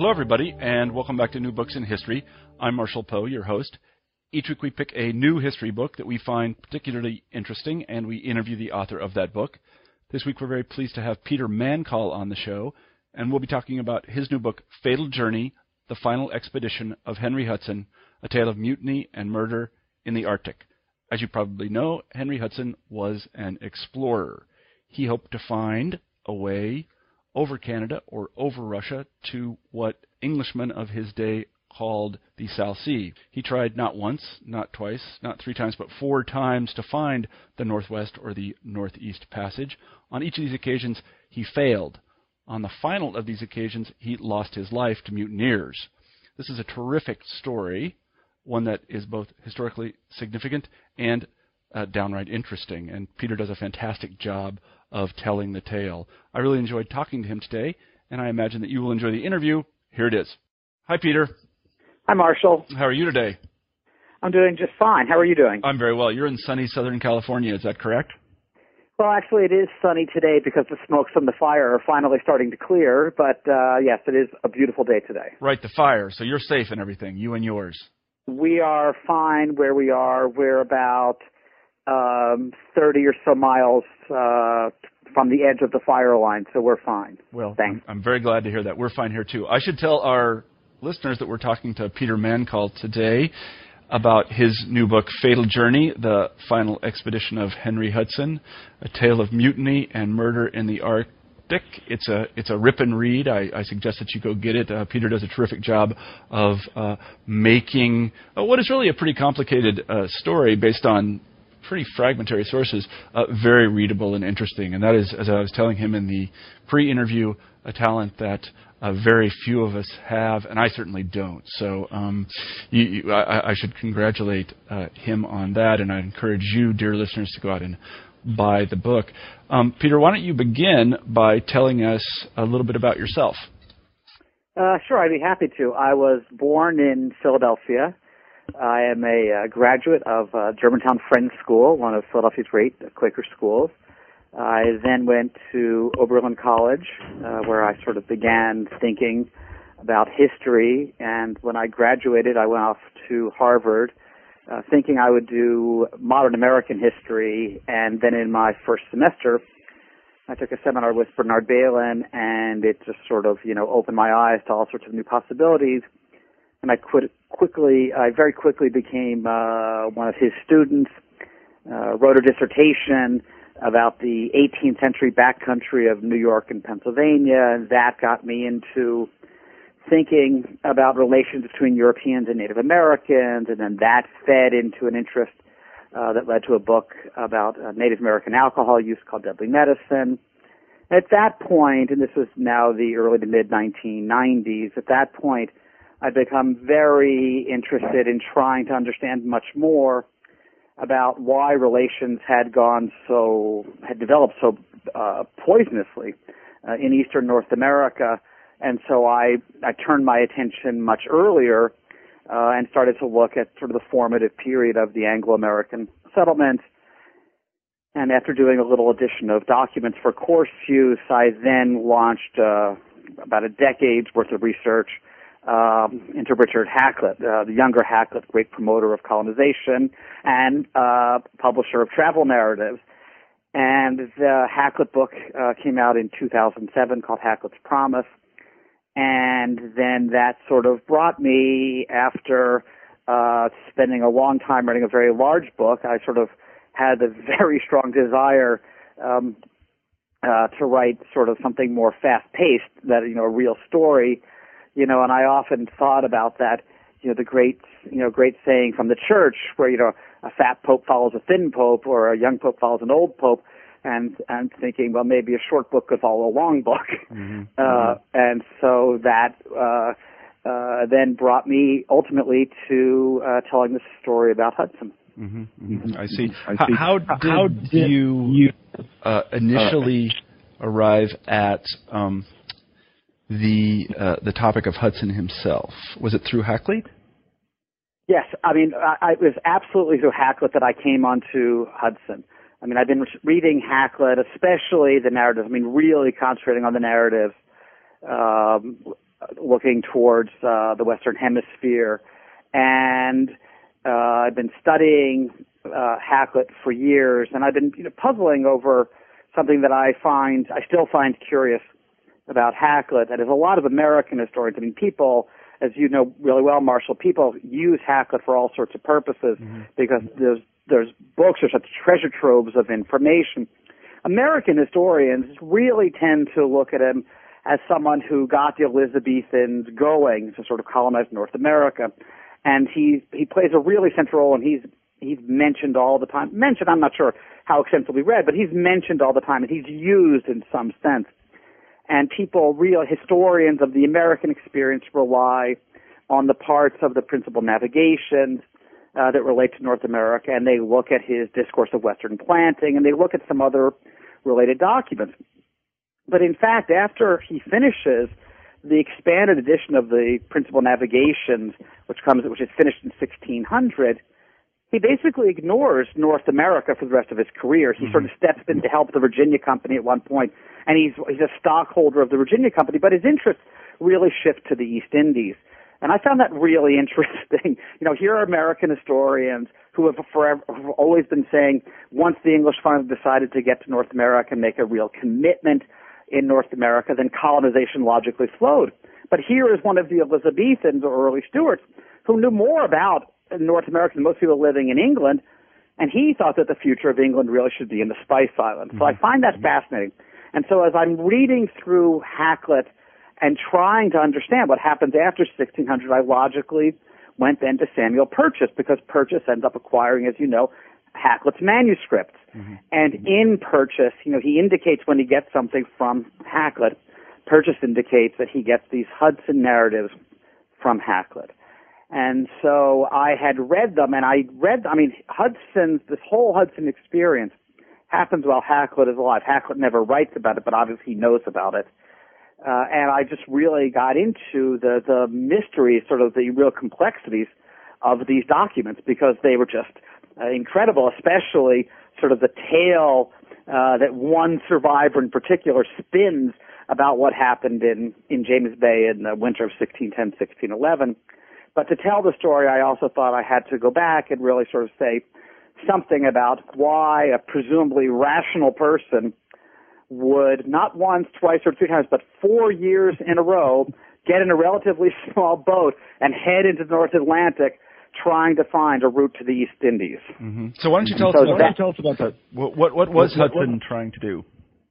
Hello, everybody, and welcome back to New Books in History. I'm Marshall Poe, your host. Each week we pick a new history book that we find particularly interesting, and we interview the author of that book. This week we're very pleased to have Peter Mancall on the show, and we'll be talking about his new book, Fatal Journey, The Final Expedition of Henry Hudson, A Tale of Mutiny and Murder in the Arctic. As you probably know, Henry Hudson was an explorer. He hoped to find a way over Canada or over Russia to what Englishmen of his day called the South Sea. He tried not once, not twice, not three times, but 4 times to find the Northwest or the Northeast Passage. On each of these occasions, he failed. On the final of these occasions, he lost his life to mutineers. This is a terrific story, one that is both historically significant and downright interesting, and Peter does a fantastic job of telling the tale. I really enjoyed talking to him today, and I imagine that you will enjoy the interview. Here it is. Hi, Peter. Hi, Marshall. How are you today? I'm doing just fine. How are you doing? I'm very well. You're in sunny Southern California, is that correct? Well, actually, it is sunny today because the smoke from the fire are finally starting to clear, but yes, it is a beautiful day today. Right, the fire. So you're safe and everything, you and yours. We are fine where we are. We're about 30 or so miles from the edge of the fire line, so we're fine. Well, thanks. I'm very glad to hear that. We're fine here, too. I should tell our listeners that we're talking to Peter Mancall today about his new book, Fatal Journey, The Final Expedition of Henry Hudson, A Tale of Mutiny and Murder in the Arctic. It's a rip and read. I suggest that you go get it. Peter does a terrific job of making what is really a pretty complicated story based on pretty fragmentary sources, very readable and interesting. And that is, as I was telling him in the pre-interview, a talent that very few of us have, and I certainly don't. So I should congratulate him on that, and I encourage you, dear listeners, to go out and buy the book. Peter, why don't you begin by telling us a little bit about yourself? Sure, I'd be happy to. I was born in Philadelphia. I am a graduate of Germantown Friends School, one of Philadelphia's great Quaker schools. I then went to Oberlin College, where I sort of began thinking about history. And when I graduated, I went off to Harvard, thinking I would do modern American history. And then in my first semester, I took a seminar with Bernard Bailyn, and it just sort of, opened my eyes to all sorts of new possibilities. And I very quickly became one of his students, wrote a dissertation about the 18th century backcountry of New York and Pennsylvania, and that got me into thinking about relations between Europeans and Native Americans, and then that fed into an interest that led to a book about Native American alcohol use called Deadly Medicine. At that point, and this was now the early to mid-1990s, at that point, I'd become very interested in trying to understand much more about why relations had developed so poisonously in Eastern North America. And so I turned my attention much earlier and started to look at sort of the formative period of the Anglo-American settlement. And after doing a little addition of documents for course use, I then launched about a decade's worth of research into Richard Hakluyt, the younger Hakluyt, great promoter of colonization and publisher of travel narratives. And the Hakluyt book came out in 2007 called Hakluyt's Promise. And then that sort of brought me, after spending a long time writing a very large book, I sort of had a very strong desire to write sort of something more fast-paced, that, a real story. And I often thought about that, the great saying from the church where, a fat pope follows a thin pope, or a young pope follows an old pope, and thinking, well, maybe a short book could follow a long book. Mm-hmm. And so that then brought me ultimately to telling this story about Hudson. Mm-hmm. Mm-hmm. I see. How did you initially arrive at the topic of Hudson himself? Was it through Hakluyt? Yes, it was absolutely through Hakluyt that I came onto Hudson. I've been reading Hakluyt, especially the narratives. Really concentrating on the narratives looking towards the Western Hemisphere, and I've been studying Hakluyt for years, and I've been puzzling over something that I still find curious about Hakluyt. That is, a lot of American historians, I mean, people, as you know really well, Marshall, people use Hakluyt for all sorts of purposes because there's books, there's such treasure troves of information. American historians really tend to look at him as someone who got the Elizabethans going to sort of colonize North America, and he plays a really central role, and he's mentioned all the time. Mentioned, I'm not sure how extensively read, but he's mentioned all the time, and he's used in some sense. And people, real historians of the American experience, rely on the parts of the principal navigations that relate to North America, and they look at his Discourse of Western Planting, and they look at some other related documents. But in fact, after he finishes the expanded edition of the Principal Navigations, which is finished in 1600, he basically ignores North America for the rest of his career. He sort of steps in to help the Virginia Company at one point, and he's a stockholder of the Virginia Company, but his interests really shift to the East Indies. And I found that really interesting. Here are American historians who have always been saying, once the English finally decided to get to North America and make a real commitment in North America, then colonization logically flowed. But here is one of the Elizabethans or early Stuarts who knew more about North America than most people living in England, and he thought that the future of England really should be in the Spice Islands. So I find that fascinating. And so as I'm reading through Hakluyt and trying to understand what happens after 1600, I logically went then to Samuel Purchas, because Purchas ends up acquiring, as you know, Hakluyt's manuscripts. And in Purchas, he indicates when he gets something from Hakluyt, Purchas indicates that he gets these Hudson narratives from Hakluyt. And so I had read them, and this whole Hudson experience happens while Hakluyt is alive. Hakluyt never writes about it, but obviously he knows about it. And I just really got into the mysteries, sort of the real complexities of these documents, because they were just incredible, especially sort of the tale that one survivor in particular spins about what happened in James Bay in the winter of 1610, 1611. But to tell the story, I also thought I had to go back and really sort of say something about why a presumably rational person would not once, twice, or three times, but 4 years in a row get in a relatively small boat and head into the North Atlantic trying to find a route to the East Indies. So why don't you tell us about that? What was Hudson trying to do?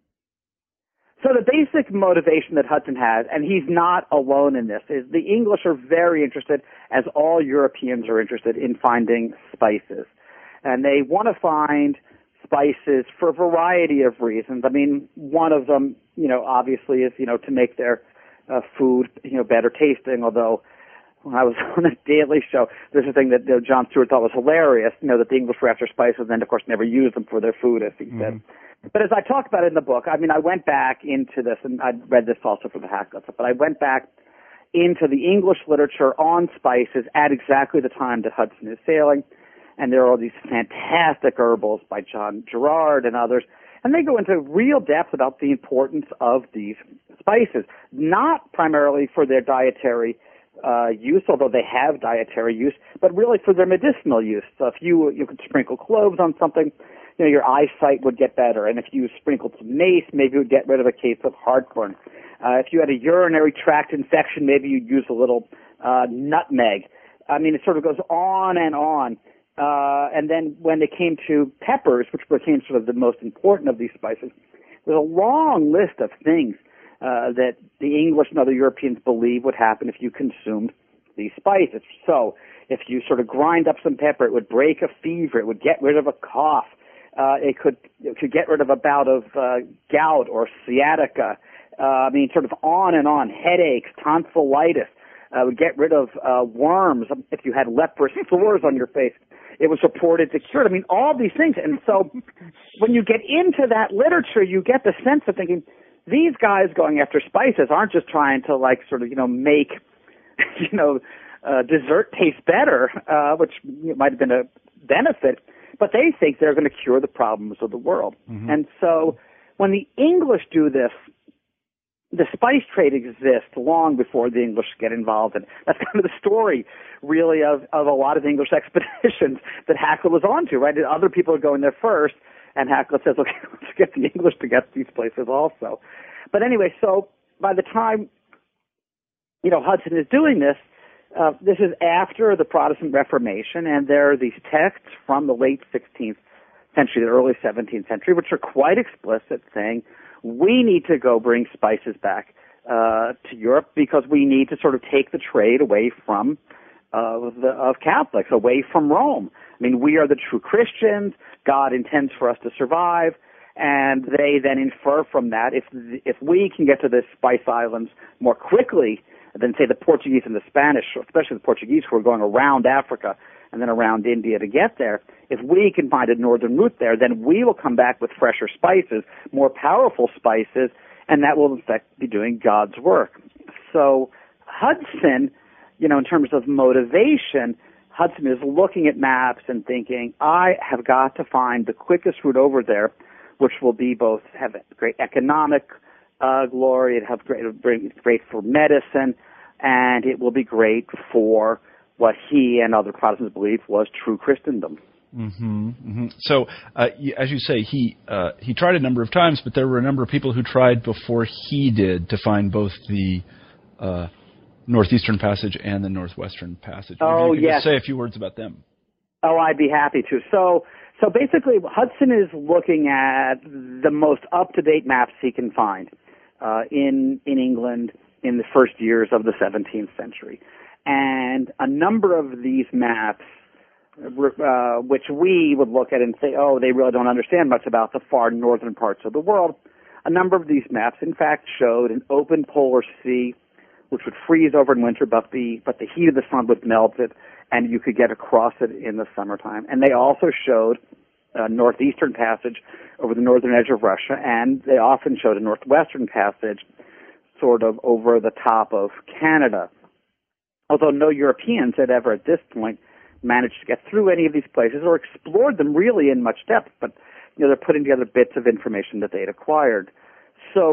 So the basic motivation that Hudson has, and he's not alone in this, is the English are very interested, as all Europeans are interested, in finding spices. And they want to find spices for a variety of reasons. I mean, one of them, obviously is, to make their food, better tasting, although when I was on a Daily Show, there's a thing that Jon Stewart thought was hilarious, that the English were after spices and then, of course, never used them for their food, as he said. But as I talk about it in the book, I went back into this, and I read this also for the Hakluyt, but I went back into the English literature on spices at exactly the time that Hudson is sailing, and there are all these fantastic herbals by John Gerard and others, and they go into real depth about the importance of these spices, not primarily for their dietary use, although they have dietary use, but really for their medicinal use. So if you could sprinkle cloves on something, your eyesight would get better. And if you sprinkled some mace, maybe it would get rid of a case of heartburn. If you had a urinary tract infection, maybe you'd use a little nutmeg. It sort of goes on and on. And then when it came to peppers, which became sort of the most important of these spices, there's a long list of things that the English and other Europeans believe would happen if you consumed these spices. So if you sort of grind up some pepper, it would break a fever, it would get rid of a cough, it could get rid of a bout of gout or sciatica, sort of on and on, headaches, tonsillitis, would get rid of worms if you had leprous sores on your face. It was reported to cure it. All these things. And so when you get into that literature, you get the sense of thinking, these guys going after spices aren't just trying to make, dessert taste better, which might have been a benefit, but they think they're going to cure the problems of the world. And so when the English do this, the spice trade exists long before the English get involved, and that's kind of the story, really, of a lot of English expeditions that Hakluyt was onto, right? And other people are going there first, and Hakluyt says, okay, let's get the English to get these places also. But anyway, so by the time, Hudson is doing this, this is after the Protestant Reformation, and there are these texts from the late 16th century, the early 17th century, which are quite explicit, saying, we need to go bring spices back to Europe because we need to sort of take the trade away from of Catholics, away from Rome. I mean, we are the true Christians. God intends for us to survive, and they then infer from that if we can get to the Spice Islands more quickly than, say, the Portuguese and the Spanish, especially the Portuguese who are going around Africa and then around India to get there, if we can find a northern route there, then we will come back with fresher spices, more powerful spices, and that will, in fact, be doing God's work. So Hudson, in terms of motivation, Hudson is looking at maps and thinking, I have got to find the quickest route over there, which will be both have great economic glory, it have great for medicine, and it will be great for what he and other Protestants believed was true Christendom. Mm-hmm, mm-hmm. So, as you say, he tried a number of times, but there were a number of people who tried before he did to find both the Northeastern Passage and the Northwestern Passage. Maybe you could just say a few words about them. Oh, I'd be happy to. So basically, Hudson is looking at the most up-to-date maps he can find in England in the first years of the 17th century. And a number of these maps, which we would look at and say, oh, they really don't understand much about the far northern parts of the world, a number of these maps, in fact, showed an open polar sea, which would freeze over in winter, but the heat of the sun would melt it, and you could get across it in the summertime. And they also showed a northeastern passage over the northern edge of Russia, and they often showed a northwestern passage sort of over the top of Canada. Although no Europeans had ever at this point managed to get through any of these places or explored them really in much depth, but they're putting together bits of information that they'd acquired. So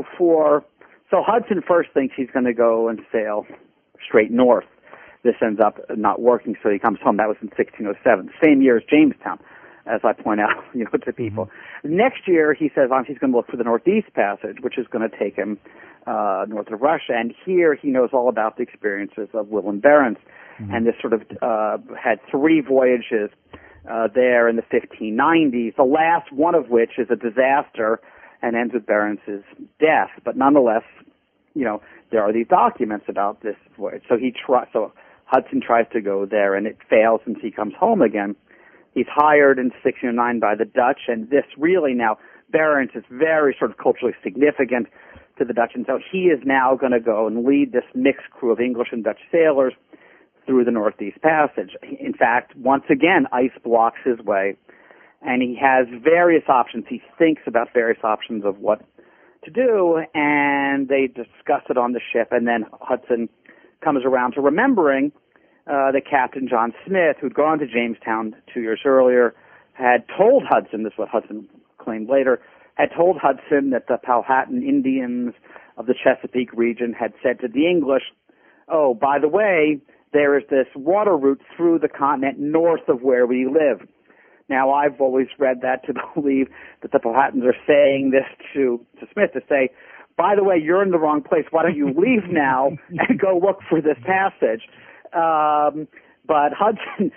Hudson first thinks he's going to go and sail straight north. This ends up not working, so he comes home. That was in 1607, same year as Jamestown, as I point out, to people. Mm-hmm. Next year, he says he's going to look for the Northeast Passage, which is going to take him north of Russia. And here he knows all about the experiences of Willem Barents. Mm-hmm. And this sort of had 3 voyages there in the 1590s, the last one of which is a disaster and ends with Barents' death. But nonetheless, there are these documents about this voyage. So Hudson tries to go there, and it fails since he comes home again. He's hired in 1609 by the Dutch, and this really now, Barents is very sort of culturally significant to the Dutch, and so he is now going to go and lead this mixed crew of English and Dutch sailors through the Northeast Passage. In fact, once again, ice blocks his way, and he has various options. He thinks about various options of what to do, and they discuss it on the ship, and then Hudson comes around to remembering that Captain John Smith, who'd gone to Jamestown 2 years earlier, had told Hudson, this is what Hudson claimed later, had told Hudson that the Powhatan Indians of the Chesapeake region had said to the English, oh, by the way, there is this water route through the continent north of where we live. Now, I've always read that to believe that the Powhatans are saying this to Smith to say, by the way, you're in the wrong place. Why don't you leave now and go look for this passage? But Hudson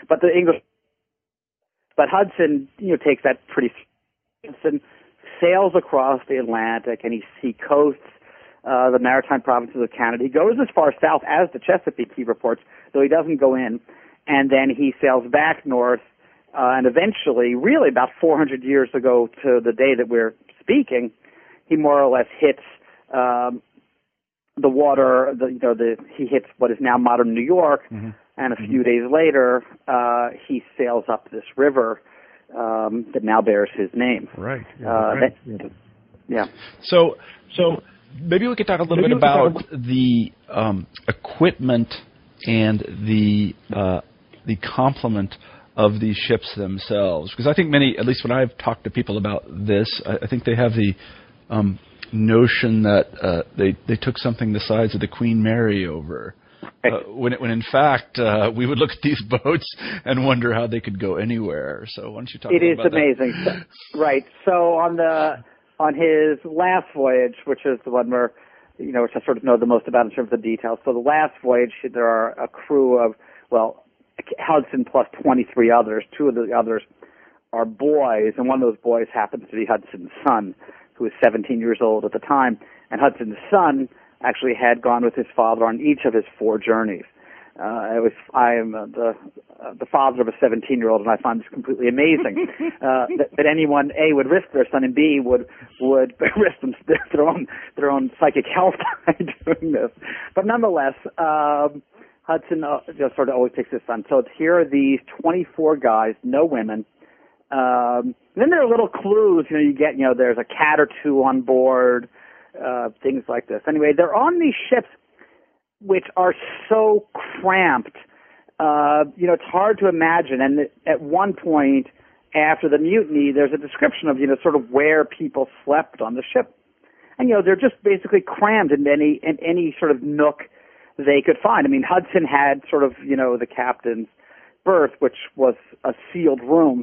takes that pretty seriously, sails across the Atlantic, and he coasts the maritime provinces of Canada. He goes as far south as the Chesapeake, he reports, though he doesn't go in, and then he sails back north, and eventually, really about 400 years ago to the day that we're speaking, he more or less hits the water. He hits what is now modern New York, mm-hmm. and a few days later, he sails up this river that now bears his name. Right. Yeah. So maybe we could talk a little bit about the equipment and the complement of these ships themselves, because I think many, at least when I've talked to people about this, I think they have the notion that they took something the size of the Queen Mary over. When in fact we would look at these boats and wonder how they could go anywhere. So why don't you talk about that? It is amazing. Right. So on his last voyage, which is the one where, which I sort of know the most about in terms of details. So the last voyage, there are a crew of, Hudson plus 23 others. Two of the others are boys, and one of those boys happens to be Hudson's son, who was 17 years old at the time. And Hudson's son actually had gone with his father on each of his 4 journeys. I am the father of a 17-year-old, and I find this completely amazing that anyone would risk their son, and B would risk their own psychic health by doing this. But nonetheless, Hudson just sort of always takes his son. So here are these 24 guys, no women. Then there are little clues, you get, there's a cat or two on board, things like this. Anyway, they're on these ships which are so cramped, it's hard to imagine. And at one point after the mutiny, there's a description of, sort of where people slept on the ship. And, they're just basically crammed in any sort of nook they could find. I mean, Hudson had sort of, the captain's berth, which was a sealed room,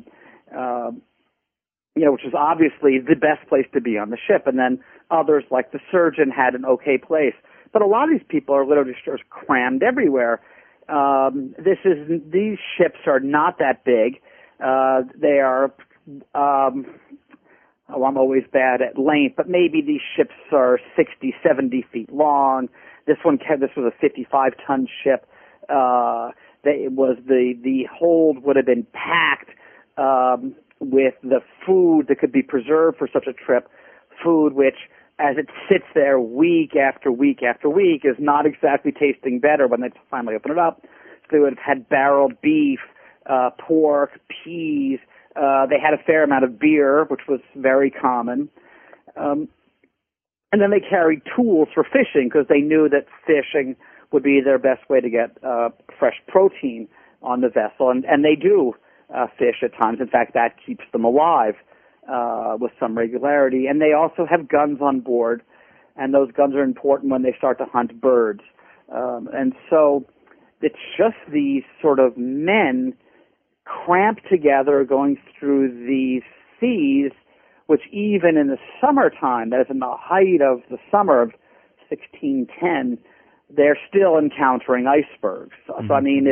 which is obviously the best place to be on the ship. And then others, like the surgeon, had an okay place. But a lot of these people are literally just crammed everywhere. These ships are not that big. They are, I'm always bad at length, but maybe these ships are 60, 70 feet long. This was a 55-ton ship. The hold would have been packed with the food that could be preserved for such a trip, food which, as it sits there week after week after week, is not exactly tasting better when they finally open it up. So they would have had barreled beef, pork, peas. They had a fair amount of beer, which was very common. And then they carried tools for fishing because they knew that fishing would be their best way to get fresh protein on the vessel. And they do fish at times. In fact, that keeps them alive with some regularity. And they also have guns on board, and those guns are important when they start to hunt birds. And so it's just these sort of men cramped together going through these seas, which even in the summertime, that is in the height of the summer of 1610, they're still encountering icebergs. Mm-hmm. So I mean,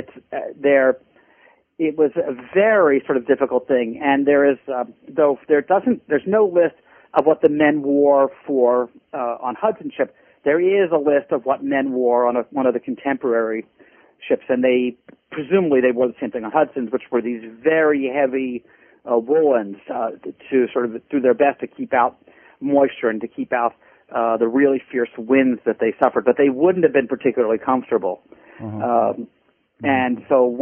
it was a very sort of difficult thing. And there is, there's no list of what the men wore for on Hudson ship. There is a list of what men wore on one of the contemporary ships, and presumably they wore the same thing on Hudson's, which were these very heavy woolens to sort of do their best to keep out moisture and to keep out the really fierce winds that they suffered. But they wouldn't have been particularly comfortable. Uh-huh. And so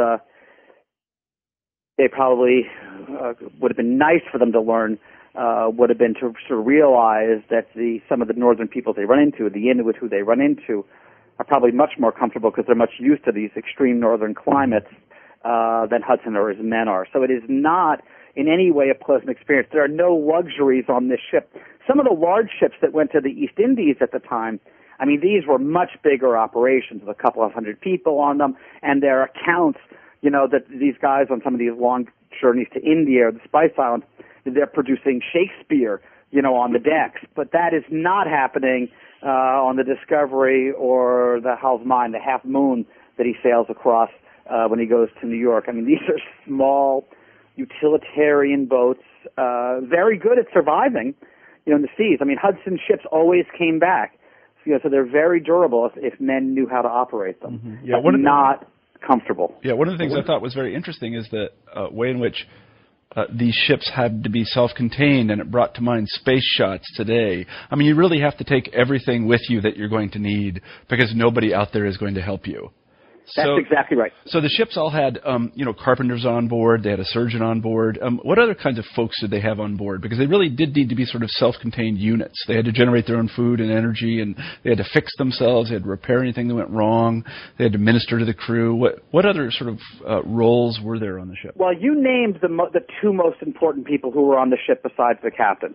they probably would have been nice for them to learn, would have been to sort of realize that some of the northern peoples they run into, the Inuit who they run into, are probably much more comfortable because they're much used to these extreme northern climates than Hudson or his men are. So it is not in any way a pleasant experience. There are no luxuries on this ship. Some of the large ships that went to the East Indies at the time, I mean, these were much bigger operations with a couple of hundred people on them, and there are accounts, that these guys on some of these long journeys to India or the Spice Islands, they're producing Shakespeare, on the decks. But that is not happening on the Discovery or the Hal's Mine, the Half Moon that he sails across when he goes to New York. I mean, these are small, utilitarian boats, very good at surviving, in the seas. I mean, Hudson's ships always came back. So they're very durable if men knew how to operate them. Mm-hmm. Yeah, but not comfortable. Yeah, one of the things I thought was very interesting is the way in which these ships had to be self-contained, and it brought to mind space shots today. I mean, you really have to take everything with you that you're going to need because nobody out there is going to help you. That's exactly right. So the ships all had, carpenters on board. They had a surgeon on board. What other kinds of folks did they have on board? Because they really did need to be sort of self-contained units. They had to generate their own food and energy, and they had to fix themselves. They had to repair anything that went wrong. They had to minister to the crew. What other sort of roles were there on the ship? Well, you named the two most important people who were on the ship besides the captain.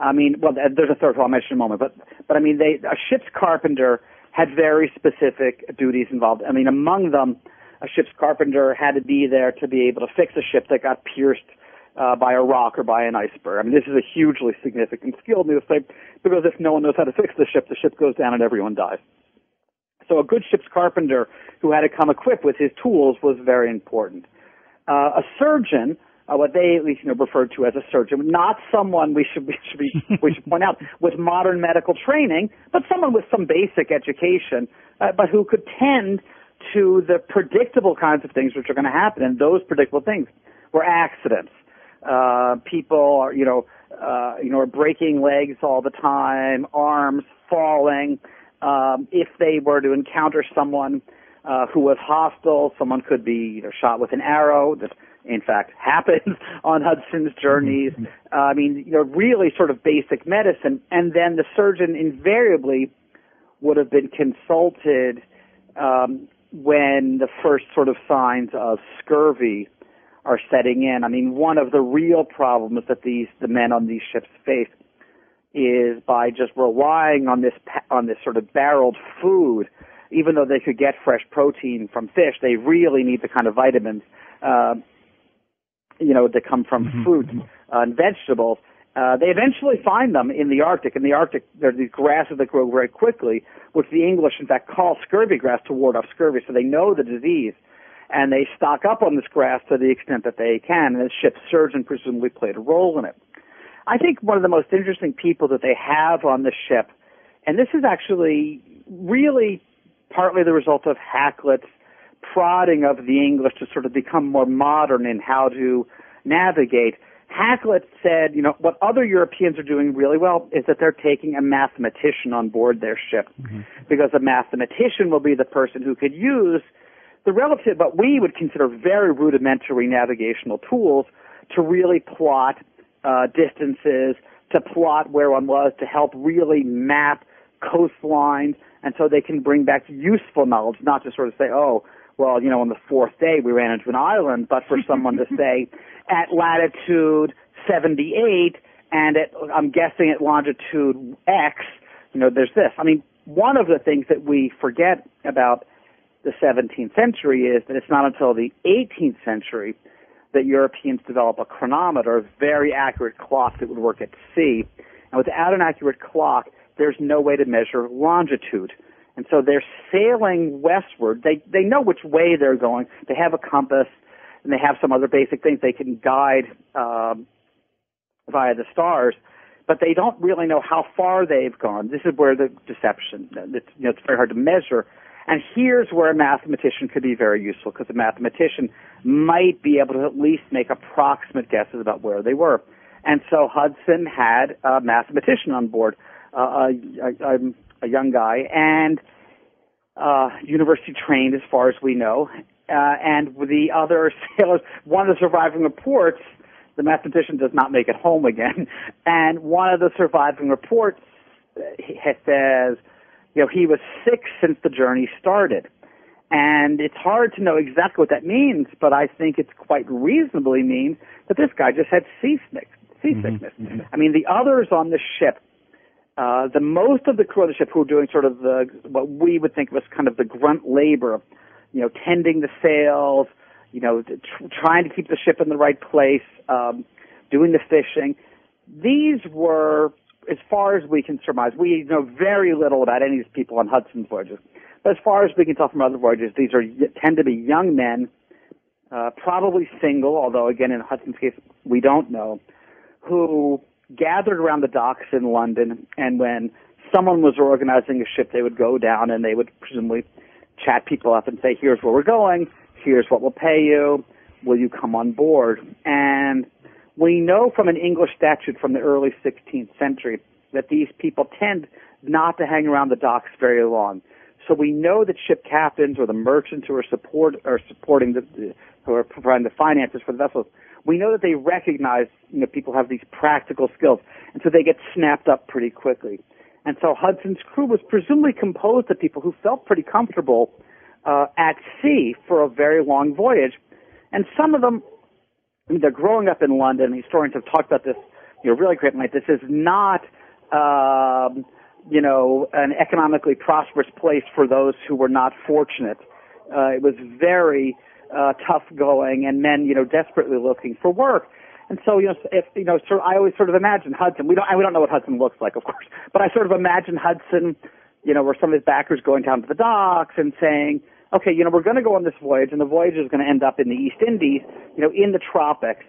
I mean, well, there's a third one I'll mention in a moment, but I mean, a ship's carpenter had very specific duties involved. I mean, among them, a ship's carpenter had to be there to be able to fix a ship that got pierced by a rock or by an iceberg. I mean, this is a hugely significant skill, because if no one knows how to fix the ship goes down and everyone dies. So a good ship's carpenter who had to come equipped with his tools was very important. A surgeon, what they at least referred to as a surgeon, not someone we should point out with modern medical training, but someone with some basic education, but who could tend to the predictable kinds of things which are going to happen. And those predictable things were accidents. People are breaking legs all the time, arms falling. If they were to encounter someone who was hostile, someone could be shot with an arrow. That, in fact, happens on Hudson's journeys. I mean, really sort of basic medicine. And then the surgeon invariably would have been consulted when the first sort of signs of scurvy are setting in. I mean, one of the real problems that the men on these ships face is by just relying on this sort of barreled food. Even though they could get fresh protein from fish, they really need the kind of vitamins that come from fruit and vegetables. They eventually find them in the Arctic. In the Arctic, there are these grasses that grow very quickly, which the English, in fact, call scurvy grass to ward off scurvy, so they know the disease. And they stock up on this grass to the extent that they can, and the ship's surgeon presumably played a role in it. I think one of the most interesting people that they have on the ship, and this is actually really partly the result of Hakluyt's prodding of the English to sort of become more modern in how to navigate. Hakluyt said, what other Europeans are doing really well is that they're taking a mathematician on board their ship, because a mathematician will be the person who could use the relative, what we would consider very rudimentary navigational tools to really plot distances, to plot where one was, to help really map coastlines, and so they can bring back useful knowledge, not just sort of say, on the fourth day we ran into an island, but for someone to say, at latitude 78 and I'm guessing at longitude X, there's this. I mean, one of the things that we forget about the 17th century is that it's not until the 18th century that Europeans develop a chronometer, a very accurate clock that would work at sea. And without an accurate clock, there's no way to measure longitude. And so they're sailing westward. They know which way they're going. They have a compass, and they have some other basic things they can guide via the stars, but they don't really know how far they've gone. This is where the deception, it's very hard to measure. And here's where a mathematician could be very useful, because a mathematician might be able to at least make approximate guesses about where they were. And so Hudson had a mathematician on board, a young guy, and university trained as far as we know. And with the other sailors, one of the surviving reports, the mathematician does not make it home again. And one of the surviving reports says, he was sick since the journey started. And it's hard to know exactly what that means, but I think it's quite reasonably means that this guy just had seasickness. I mean, the others on the ship, the most of the crew of the ship who were doing sort of what we would think was kind of the grunt labor, tending the sails, trying to keep the ship in the right place, doing the fishing. These were, as far as we can surmise, we know very little about any of these people on Hudson's voyages. But as far as we can tell from other voyages, these tend to be young men, probably single, although again in Hudson's case we don't know, who gathered around the docks in London, and when someone was organizing a ship, they would go down and they would presumably chat people up and say, here's where we're going, here's what we'll pay you, will you come on board? And we know from an English statute from the early 16th century that these people tend not to hang around the docks very long. So we know that ship captains or the merchants who are supporting who are providing the finances for the vessels, we know that they recognize people have these practical skills, and so they get snapped up pretty quickly. And so Hudson's crew was presumably composed of people who felt pretty comfortable at sea for a very long voyage. And some of them, they're growing up in London. Historians have talked about this really great light. This is not, an economically prosperous place for those who were not fortunate. It was very tough going, and men, desperately looking for work. And so, I always sort of imagine Hudson. We don't know what Hudson looks like, of course, but I sort of imagine Hudson, where some of his backers going down to the docks and saying, okay, we're going to go on this voyage, and the voyage is going to end up in the East Indies, in the tropics,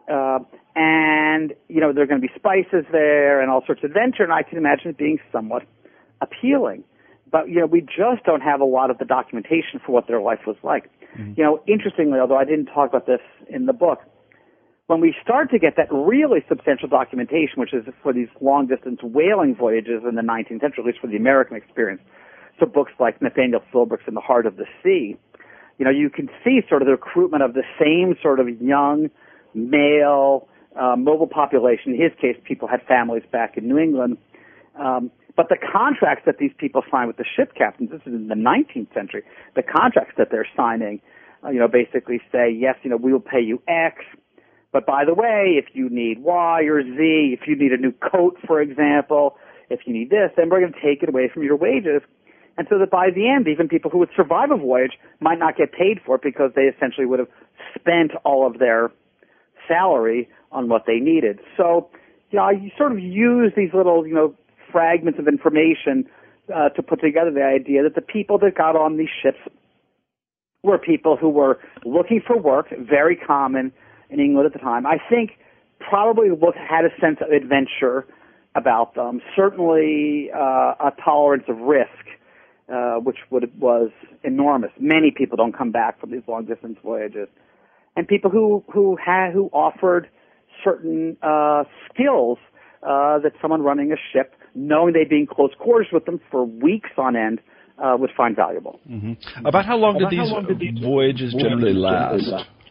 and there are going to be spices there and all sorts of adventure, and I can imagine it being somewhat appealing. But, we just don't have a lot of the documentation for what their life was like. Mm-hmm. Interestingly, although I didn't talk about this in the book, when we start to get that really substantial documentation, which is for these long-distance whaling voyages in the 19th century, at least for the American experience, so books like Nathaniel Philbrick's In the Heart of the Sea, you can see sort of the recruitment of the same sort of young, male, mobile population. In his case, people had families back in New England. But the contracts that these people sign with the ship captains, this is in the 19th century, the contracts that they're signing, basically say, yes, we will pay you X, but by the way, if you need Y or Z, if you need a new coat, for example, if you need this, then we're going to take it away from your wages. And so that by the end, even people who would survive a voyage might not get paid for it because they essentially would have spent all of their salary on what they needed. So, you sort of use these little, fragments of information to put together the idea that the people that got on these ships were people who were looking for work, very common in England at the time. I think probably had a sense of adventure about them, certainly a tolerance of risk, which was enormous. Many people don't come back from these long-distance voyages. And people who offered certain skills that someone running a ship, knowing they'd be in close quarters with them for weeks on end, would find valuable. Mm-hmm. About how long did these voyages generally last?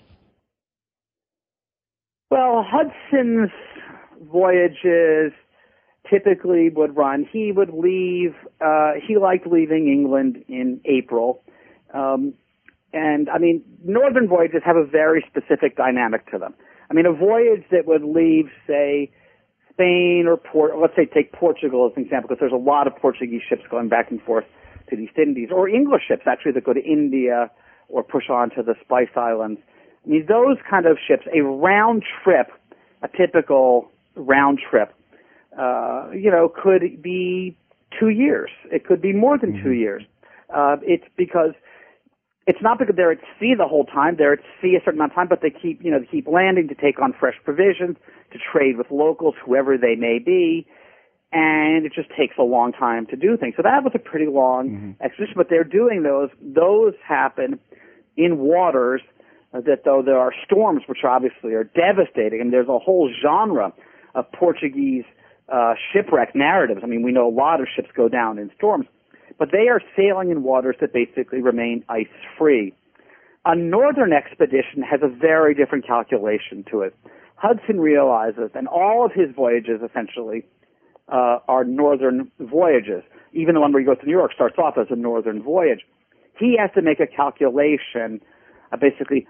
Well, Hudson's voyages typically would run. He would leave. He liked leaving England in April. And, northern voyages have a very specific dynamic to them. A voyage that would leave, say, Spain or let's say take Portugal as an example, because there's a lot of Portuguese ships going back and forth to the East Indies, or English ships, actually, that go to India or push on to the Spice Islands. Those kind of ships, a round trip, a typical round trip, could be 2 years. It could be more than 2 years. It's because it's not because they're at sea the whole time. They're at sea a certain amount of time, but they keep landing to take on fresh provisions, to trade with locals, whoever they may be, and it just takes a long time to do things. So that was a pretty long expedition, but they're doing those happen in waters that, though there are storms, which obviously are devastating, and there's a whole genre of Portuguese shipwreck narratives. We know a lot of ships go down in storms, but they are sailing in waters that basically remain ice-free. A northern expedition has a very different calculation to it. Hudson realizes, and all of his voyages essentially are northern voyages. Even the one where he goes to New York starts off as a northern voyage. He has to make a calculation, basically,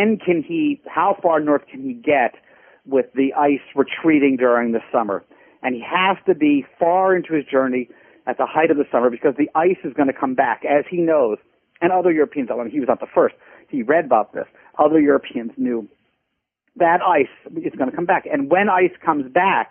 how far north can he get with the ice retreating during the summer. And he has to be far into his journey at the height of the summer because the ice is going to come back, as he knows. And other Europeans, he was not the first. He read about this. Other Europeans knew that ice is going to come back. And when ice comes back,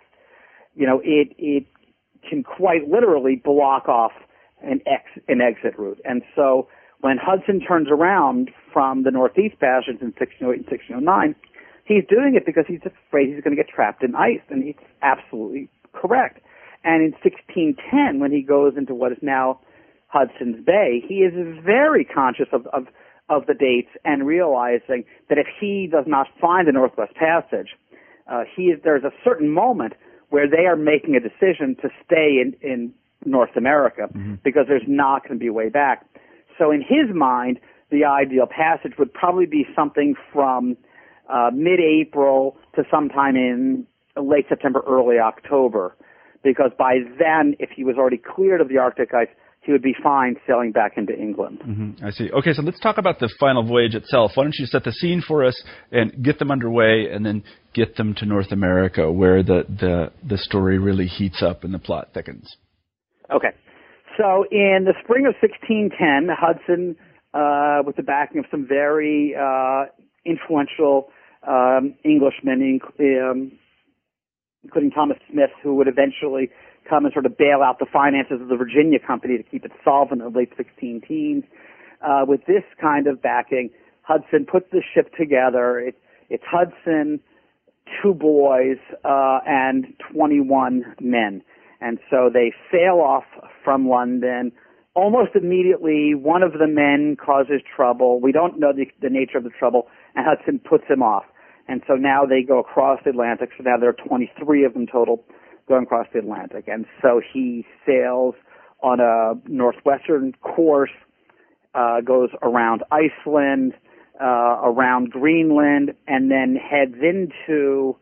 it can quite literally block off an exit route. And so when Hudson turns around from the Northeast Passage in 1608 and 1609, he's doing it because he's afraid he's going to get trapped in ice, and it's absolutely correct. And in 1610, when he goes into what is now Hudson's Bay, he is very conscious of the dates and realizing that if he does not find the Northwest Passage, there's a certain moment where they are making a decision to stay in North America because there's not going to be a way back. So in his mind, the ideal passage would probably be something from mid-April to sometime in late September, early October, because by then, if he was already cleared of the Arctic ice, he would be fine sailing back into England. I see. Okay, so let's talk about the final voyage itself. Why don't you set the scene for us and get them underway, and then get them to North America, where the story really heats up and the plot thickens. Okay. So in the spring of 1610, Hudson, with the backing of some very influential Englishmen, including Thomas Smith, who would eventually come and sort of bail out the finances of the Virginia Company to keep it solvent in the late 16 teens. With this kind of backing, Hudson puts the ship together. It's Hudson, 2 boys, and 21 men. And so they sail off from London. Almost immediately, one of the men causes trouble. We don't know the nature of the trouble, and Hudson puts him off. And so now they go across the Atlantic. So now there are 23 of them total going across the Atlantic. And so he sails on a northwestern course, goes around Iceland, around Greenland, and then heads into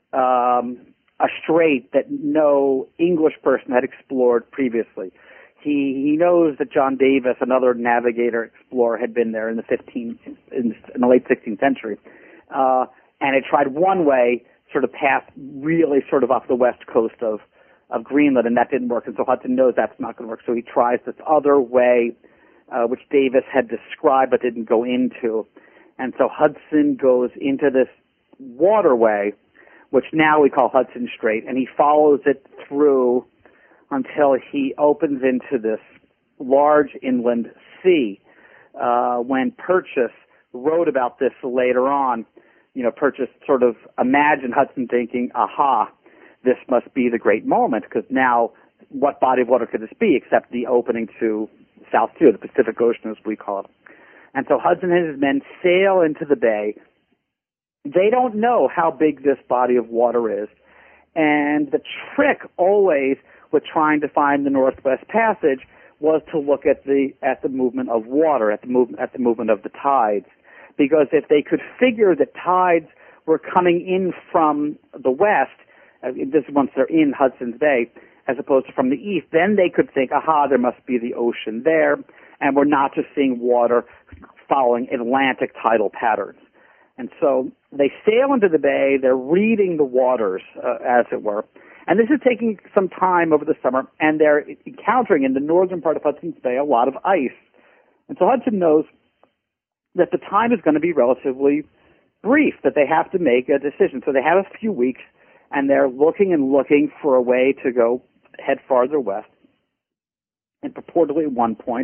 a strait that no English person had explored previously. He knows that John Davis, another navigator explorer, had been there in the late 16th century, and had tried one way, sort of passed really sort of off the west coast of Greenland, and that didn't work. And so Hudson knows that's not going to work. So he tries this other way, which Davis had described but didn't go into. And so Hudson goes into this waterway, which now we call Hudson Strait, and he follows it through until he opens into this large inland sea. When Purchas wrote about this later on, Purchas sort of imagined Hudson thinking, aha, this must be the great moment, because now what body of water could this be except the opening to South Sea, the Pacific Ocean as we call it. And so Hudson and his men sail into the bay. They don't know how big this body of water is. And the trick always with trying to find the Northwest Passage was to look at the movement of water, at the movement of the tides. Because if they could figure that tides were coming in from the west, this is once they're in Hudson's Bay, as opposed to from the east, then they could think, aha, there must be the ocean there, and we're not just seeing water following Atlantic tidal patterns. And so they sail into the bay, they're reading the waters, as it were, and this is taking some time over the summer, and they're encountering in the northern part of Hudson's Bay a lot of ice. And so Hudson knows that the time is going to be relatively brief, that they have to make a decision. So they have a few weeks, and they're looking for a way to go head farther west. And purportedly at one point,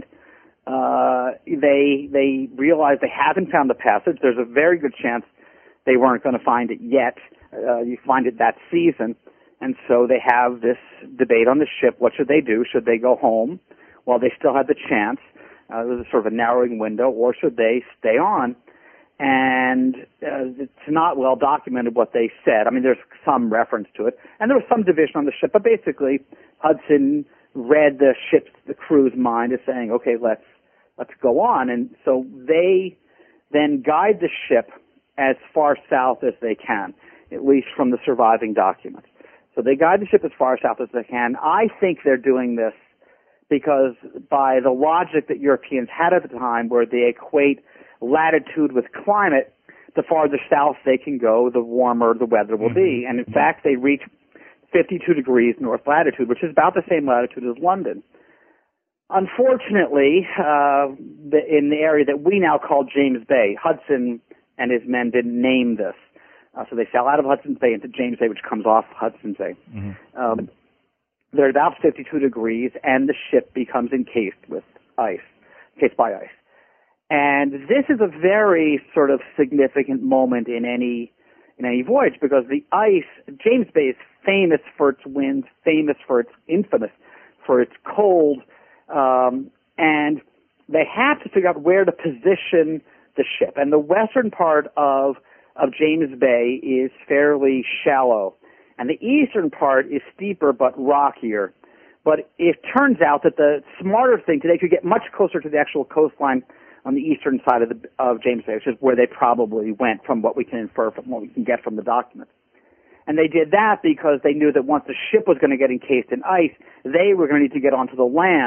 they realize they haven't found the passage. There's a very good chance they weren't going to find it yet. You find it that season. And so they have this debate on the ship. What should they do? Should they go home while they still have the chance? There's a sort of a narrowing window, or should they stay on? And it's not well documented what they said. I mean, there's some reference to it. And there was some division on the ship, but basically Hudson read the crew's mind as saying, okay, let's go on. And so they then guide the ship as far south as they can, at least from the surviving documents. So they guide the ship as far south as they can. I think they're doing this because by the logic that Europeans had at the time, where they equate latitude with climate, the farther south they can go, the warmer the weather will be. And in fact, they reach 52 degrees north latitude, which is about the same latitude as London. Unfortunately, in the area that we now call James Bay, Hudson and his men didn't name this. So they sail out of Hudson's Bay into James Bay, which comes off Hudson's Bay. They're about 52 degrees, and the ship becomes encased by ice. And this is a very sort of significant moment in any voyage, because the ice, James Bay is famous for its winds, infamous for its cold, and they have to figure out where to position the ship. And the western part of James Bay is fairly shallow, and the eastern part is steeper but rockier. But it turns out that the smarter thing today could get much closer to the actual coastline on the eastern side of James Bay, which is where they probably went, from what we can infer from what we can get from the documents. And they did that because they knew that once the ship was going to get encased in ice, they were going to need to get onto the land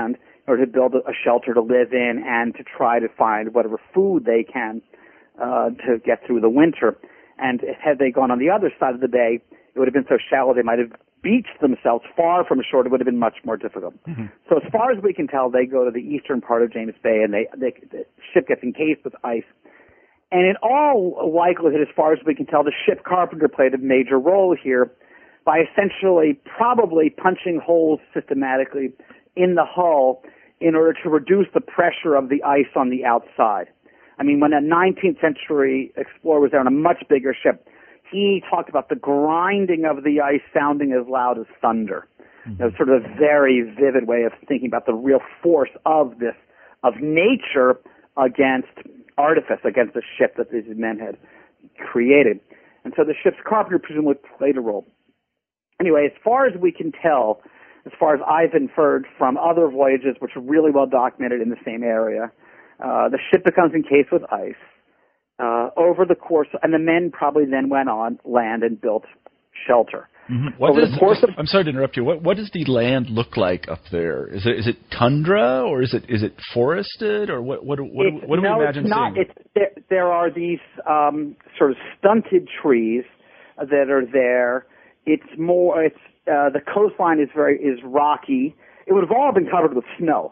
or to build a shelter to live in and to try to find whatever food they can to get through the winter. And had they gone on the other side of the bay, it would have been so shallow they might have beached themselves far from shore. It would have been much more difficult. Mm-hmm. So as far as we can tell, they go to the eastern part of James Bay, and the ship gets encased with ice. And in all likelihood, as far as we can tell, the ship carpenter played a major role here by essentially probably punching holes systematically in the hull in order to reduce the pressure of the ice on the outside. I mean, when a 19th century explorer was there on a much bigger ship, he talked about the grinding of the ice sounding as loud as thunder. Mm-hmm. It was sort of a very vivid way of thinking about the real force of nature against artifice, against the ship that these men had created. And so the ship's carpenter presumably played a role. Anyway, as far as we can tell, as far as I've inferred from other voyages which are really well documented in the same area, the ship becomes encased with ice over the course, and the men probably then went on land and built shelter. Mm-hmm. I'm sorry to interrupt you. What does the land look like up there? Is it tundra, or is it forested, or what do we imagine seeing? There are these sort of stunted trees that are there. The coastline is rocky. It would have all been covered with snow,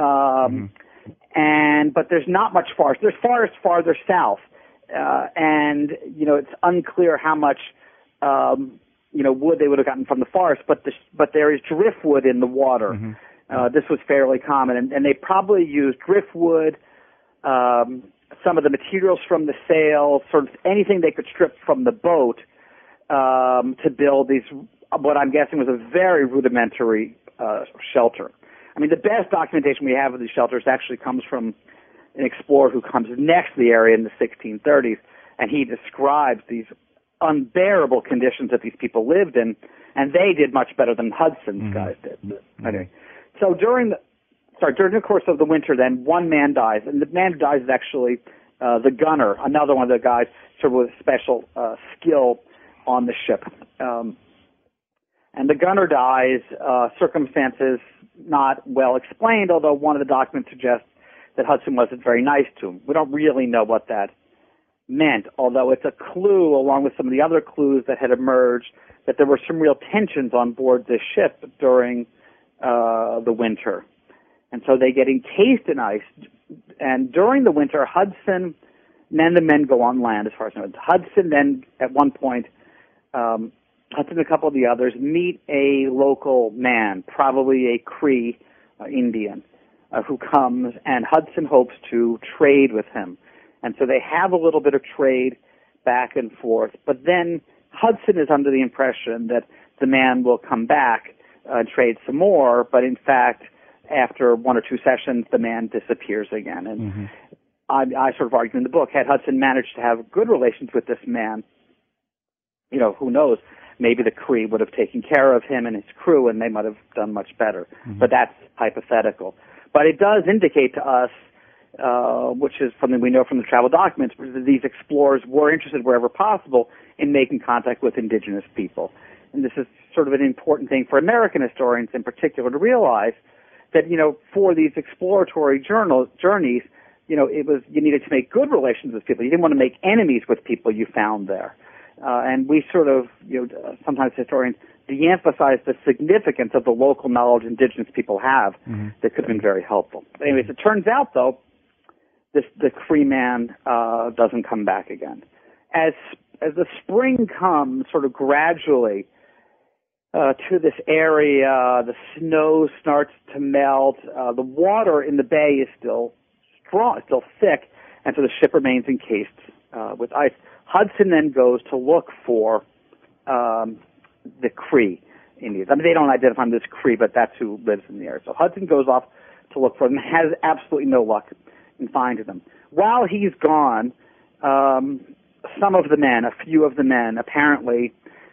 but there's not much forest. There's forest farther south, and it's unclear how much wood they would have gotten from the forest. But there is driftwood in the water. Mm-hmm. This was fairly common, and they probably used driftwood, some of the materials from the sail, sort of anything they could strip from the boat to build these. What I'm guessing was a very rudimentary shelter. I mean, the best documentation we have of these shelters actually comes from an explorer who comes next to the area in the 1630s, and he describes these unbearable conditions that these people lived in, and they did much better than Hudson's guys did. Mm-hmm. Anyway, so during the course of the winter, then one man dies, and the man who dies is actually the gunner, another one of the guys sort of with special skill on the ship. And the gunner dies, circumstances not well explained, although one of the documents suggests that Hudson wasn't very nice to him. We don't really know what that meant, although it's a clue, along with some of the other clues that had emerged, that there were some real tensions on board this ship during the winter. And so they get encased in ice. And during the winter, Hudson, the men go on land, as far as I know. Hudson then, at one point, Hudson and a couple of the others meet a local man, probably a Cree Indian, who comes, and Hudson hopes to trade with him. And so they have a little bit of trade back and forth, but then Hudson is under the impression that the man will come back and trade some more, but in fact, after one or two sessions, the man disappears again. And I sort of argue in the book, had Hudson managed to have good relations with this man, who knows, maybe the Cree would have taken care of him and his crew, and they might have done much better. Mm-hmm. But that's hypothetical. But it does indicate to us, which is something we know from the travel documents, that these explorers were interested wherever possible in making contact with indigenous people. And this is sort of an important thing for American historians in particular to realize that, for these exploratory journeys, you needed to make good relations with people. You didn't want to make enemies with people you found there. And we sort of, sometimes historians de-emphasize the significance of the local knowledge indigenous people have that could have been very helpful. But anyways, it turns out, though, the Cree man doesn't come back again. As the spring comes sort of gradually to this area, the snow starts to melt, the water in the bay is still strong, still thick, and so the ship remains encased with ice. Hudson then goes to look for the Cree Indians. I mean, they don't identify them as Cree, but that's who lives in the area. So Hudson goes off to look for them, has absolutely no luck in finding them. While he's gone, some of the men, a few of the men, apparently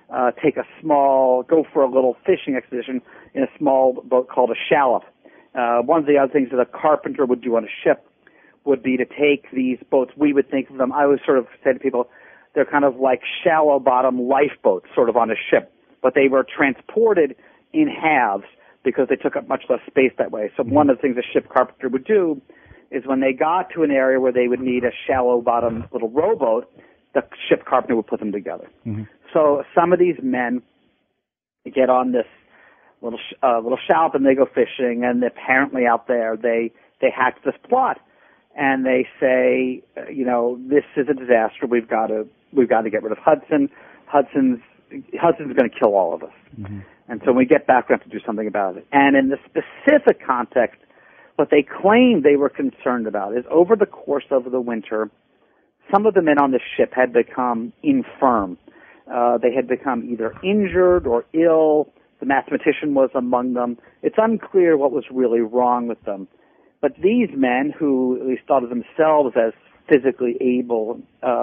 go for a little fishing expedition in a small boat called a shallop. One of the other things that a carpenter would do on a ship would be to take these boats. We would think of them, I always sort of say to people, they're kind of like shallow bottom lifeboats sort of on a ship, but they were transported in halves because they took up much less space that way. So one of the things a ship carpenter would do is when they got to an area where they would need a shallow-bottom little rowboat, the ship carpenter would put them together. So some of these men get on this little shallop and they go fishing, and apparently out there they hatch this plot, and they say, this is a disaster. We've got to get rid of Hudson. Hudson's going to kill all of us. And so when we get back, we have to do something about it. And in the specific context, what they claim they were concerned about is over the course of the winter, some of the men on the ship had become infirm. They had become either injured or ill. The mathematician was among them. It's unclear what was really wrong with them. But these men, who at least thought of themselves as physically able,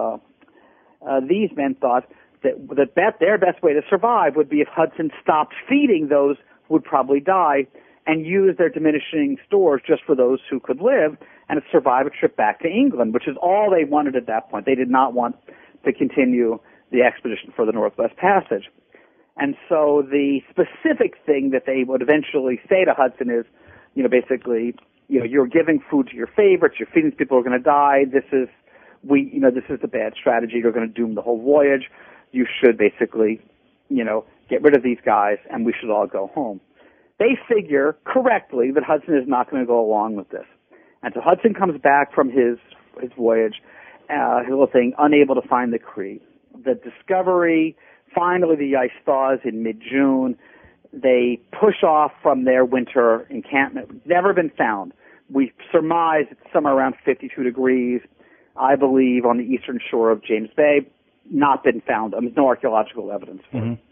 these men thought that their best way to survive would be if Hudson stopped feeding those who would probably die and use their diminishing stores just for those who could live and survive a trip back to England, which is all they wanted at that point. They did not want to continue the expedition for the Northwest Passage. And so the specific thing that they would eventually say to Hudson is, basically, you're giving food to your favorites, you're feeding people who are going to die, this is the bad strategy, you're going to doom the whole voyage, you should basically, get rid of these guys and we should all go home. They figure correctly that Hudson is not going to go along with this. And so Hudson comes back from his voyage, his little thing, unable to find the Cree. The Discovery, finally the ice thaws in mid-June. They push off from their winter encampment. Never been found. We surmise it's somewhere around 52 degrees, I believe, on the eastern shore of James Bay. Not been found. There's no archaeological evidence for it.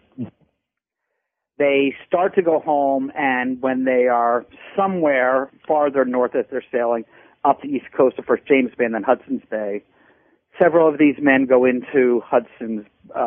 They start to go home, and when they are somewhere farther north as they're sailing up the east coast of first James Bay and then Hudson's Bay, several of these men go into Hudson's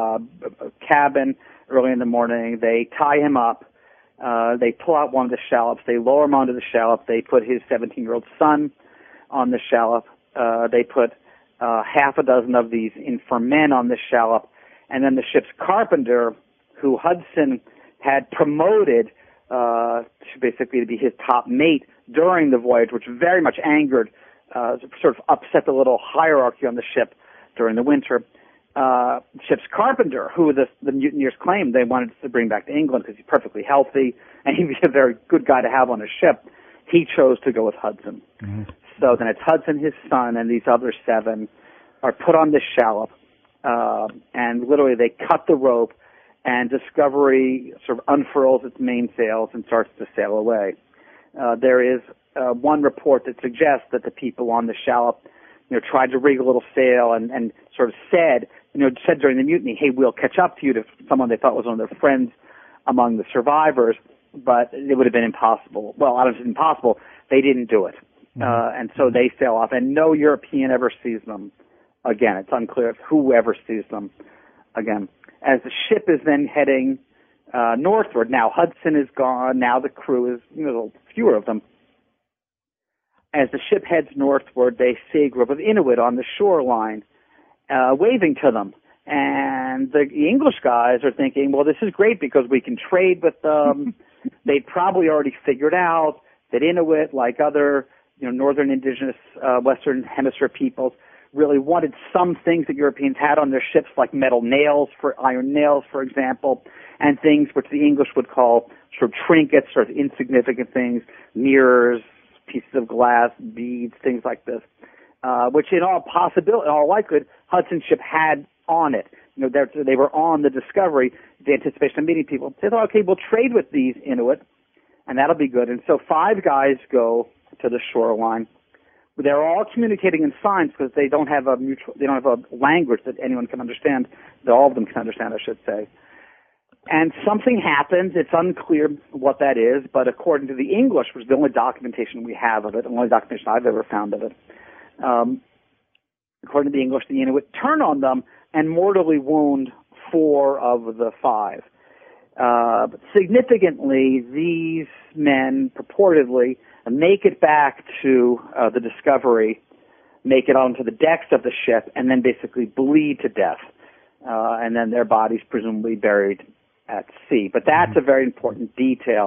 cabin early in the morning. They tie him up. They pull out one of the shallops. They lower him onto the shallop. They put his 17-year-old son on the shallop. They put half a dozen of these infirm men on the shallop. And then the ship's carpenter, who Hudson had promoted to basically be his top mate during the voyage, which very much angered, sort of upset the little hierarchy on the ship during the winter. Ship's carpenter, who the mutineers claimed they wanted to bring back to England because he's perfectly healthy and he'd be a very good guy to have on a ship, he chose to go with Hudson. So then it's Hudson, his son, and these other 7 are put on this shallop, and literally they cut the rope, and Discovery sort of unfurls its mainsails and starts to sail away. There is one report that suggests that the people on the shallop, tried to rig a little sail and sort of said during the mutiny, hey, we'll catch up to you, to someone they thought was one of their friends among the survivors, but it would have been impossible. Well, I don't know if it's impossible. They didn't do it. And so they sail off, and no European ever sees them again. It's unclear who ever sees them again. As the ship is then heading northward, now Hudson is gone, now the crew is, fewer of them. As the ship heads northward, they see a group of Inuit on the shoreline waving to them. And the English guys are thinking, well, this is great because we can trade with them. They'd probably already figured out that Inuit, like other northern indigenous Western Hemisphere peoples, really wanted some things that Europeans had on their ships, like metal nails, iron nails, for example, and things which the English would call sort of trinkets, sort of insignificant things, mirrors, pieces of glass, beads, things like this, which in all likelihood, Hudson's ship had on it. They were on the Discovery, the anticipation of meeting people. They thought, okay, we'll trade with these Inuit, and that'll be good. And so 5 guys go to the shoreline. They're all communicating in signs because they don't have a language that anyone can understand, that all of them can understand, I should say. And something happens. It's unclear what that is, but according to the English, which is the only documentation we have of it, the only documentation I've ever found of it, according to the English, the Inuit turn on them and mortally wound 4 of the 5. But significantly, these men purportedly make it back to the Discovery, make it onto the decks of the ship, and then basically bleed to death. And then their bodies presumably buried at sea. But that's a very important detail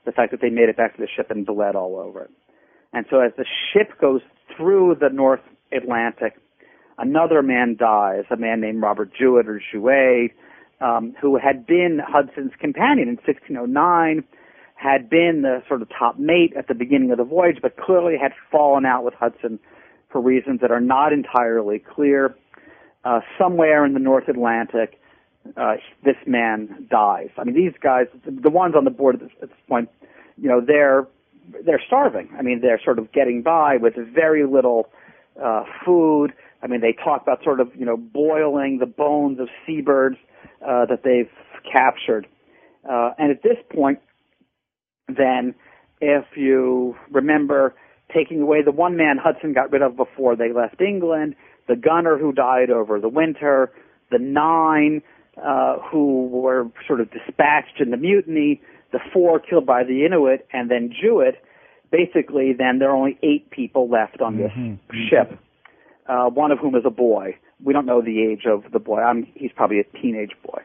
the fact that they made it back to the ship and bled all over it. And so as the ship goes through the North Atlantic, another man dies, a man named Robert Jewett or Jouet, who had been Hudson's companion in 1609, had been the sort of top mate at the beginning of the voyage, but clearly had fallen out with Hudson for reasons that are not entirely clear. Somewhere in the North Atlantic, this man dies. I mean, these guys, the ones on the board at this point, you know, they're starving. I mean, they're sort of getting by with very little food. I mean, they talk about sort of, you know, boiling the bones of seabirds that they've captured. And at this point, then, if you remember taking away the one man Hudson got rid of before they left England, the gunner who died over the winter, the 9 who were sort of dispatched in the mutiny, the 4 killed by the Inuit, and then Jewett, basically then there are only 8 people left on this ship, one of whom is a boy. We don't know the age of the boy. He's probably a teenage boy.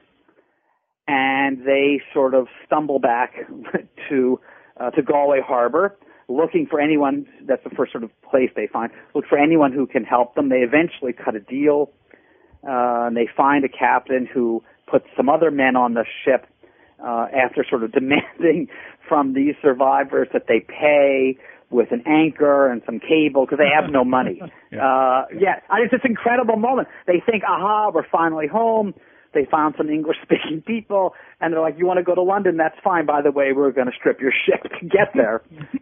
And they sort of stumble back to Galway Harbor, looking for anyone. That's the first sort of place they find. Look for anyone who can help them. They eventually cut a deal. And they find a captain who puts some other men on the ship after sort of demanding from these survivors that they pay with an anchor and some cable because they have no money. It's this incredible moment. They think, aha, we're finally home. They found some English-speaking people, and they're like, you want to go to London? That's fine. By the way, we're going to strip your ship to get there.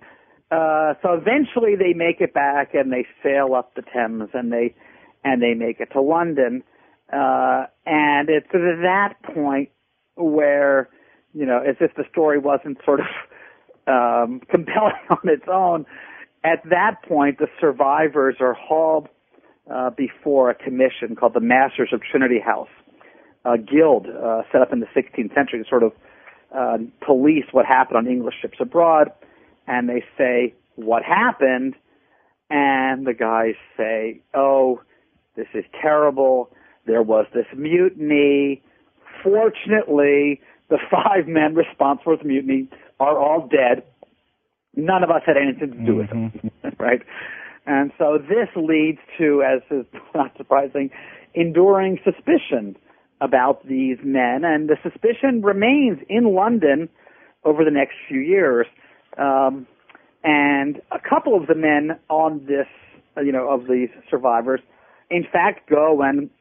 So eventually they make it back, and they sail up the Thames, and they make it to London. And it's at that point where, you know, as if the story wasn't sort of compelling on its own, at that point the survivors are hauled before a commission called the Masters of Trinity House, a guild set up in the 16th century to sort of police what happened on English ships abroad. And they say, what happened? And the guys say, oh, this is terrible. There was this mutiny. Fortunately, the 5 men responsible for the mutiny are all dead. None of us had anything to do with it, right? And so this leads to, as is not surprising, enduring suspicion about these men, and the suspicion remains in London over the next few years. And a couple of the men on this, you know, of these survivors, in fact, go in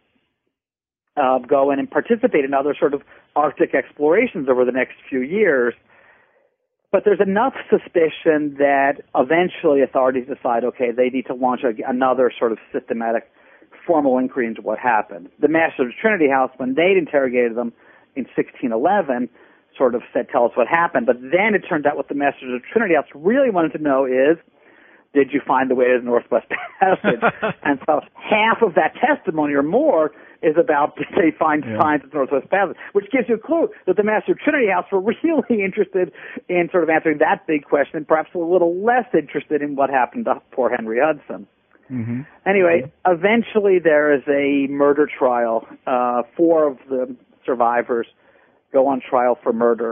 and participate in other sort of Arctic explorations over the next few years. But there's enough suspicion that eventually authorities decide, okay, they need to launch another sort of systematic formal inquiry into what happened. The Masters of Trinity House, when they'd interrogated them in 1611, sort of said, tell us what happened. But then it turned out what the Masters of Trinity House really wanted to know is, did you find the way to the Northwest Passage? And so half of that testimony or more is about, did they find signs of the Northwest Passage, which gives you a clue that the Masters of Trinity House were really interested in sort of answering that big question and perhaps a little less interested in what happened to poor Henry Hudson. Anyway, eventually there is a murder trial. 4 of the survivors go on trial for murder,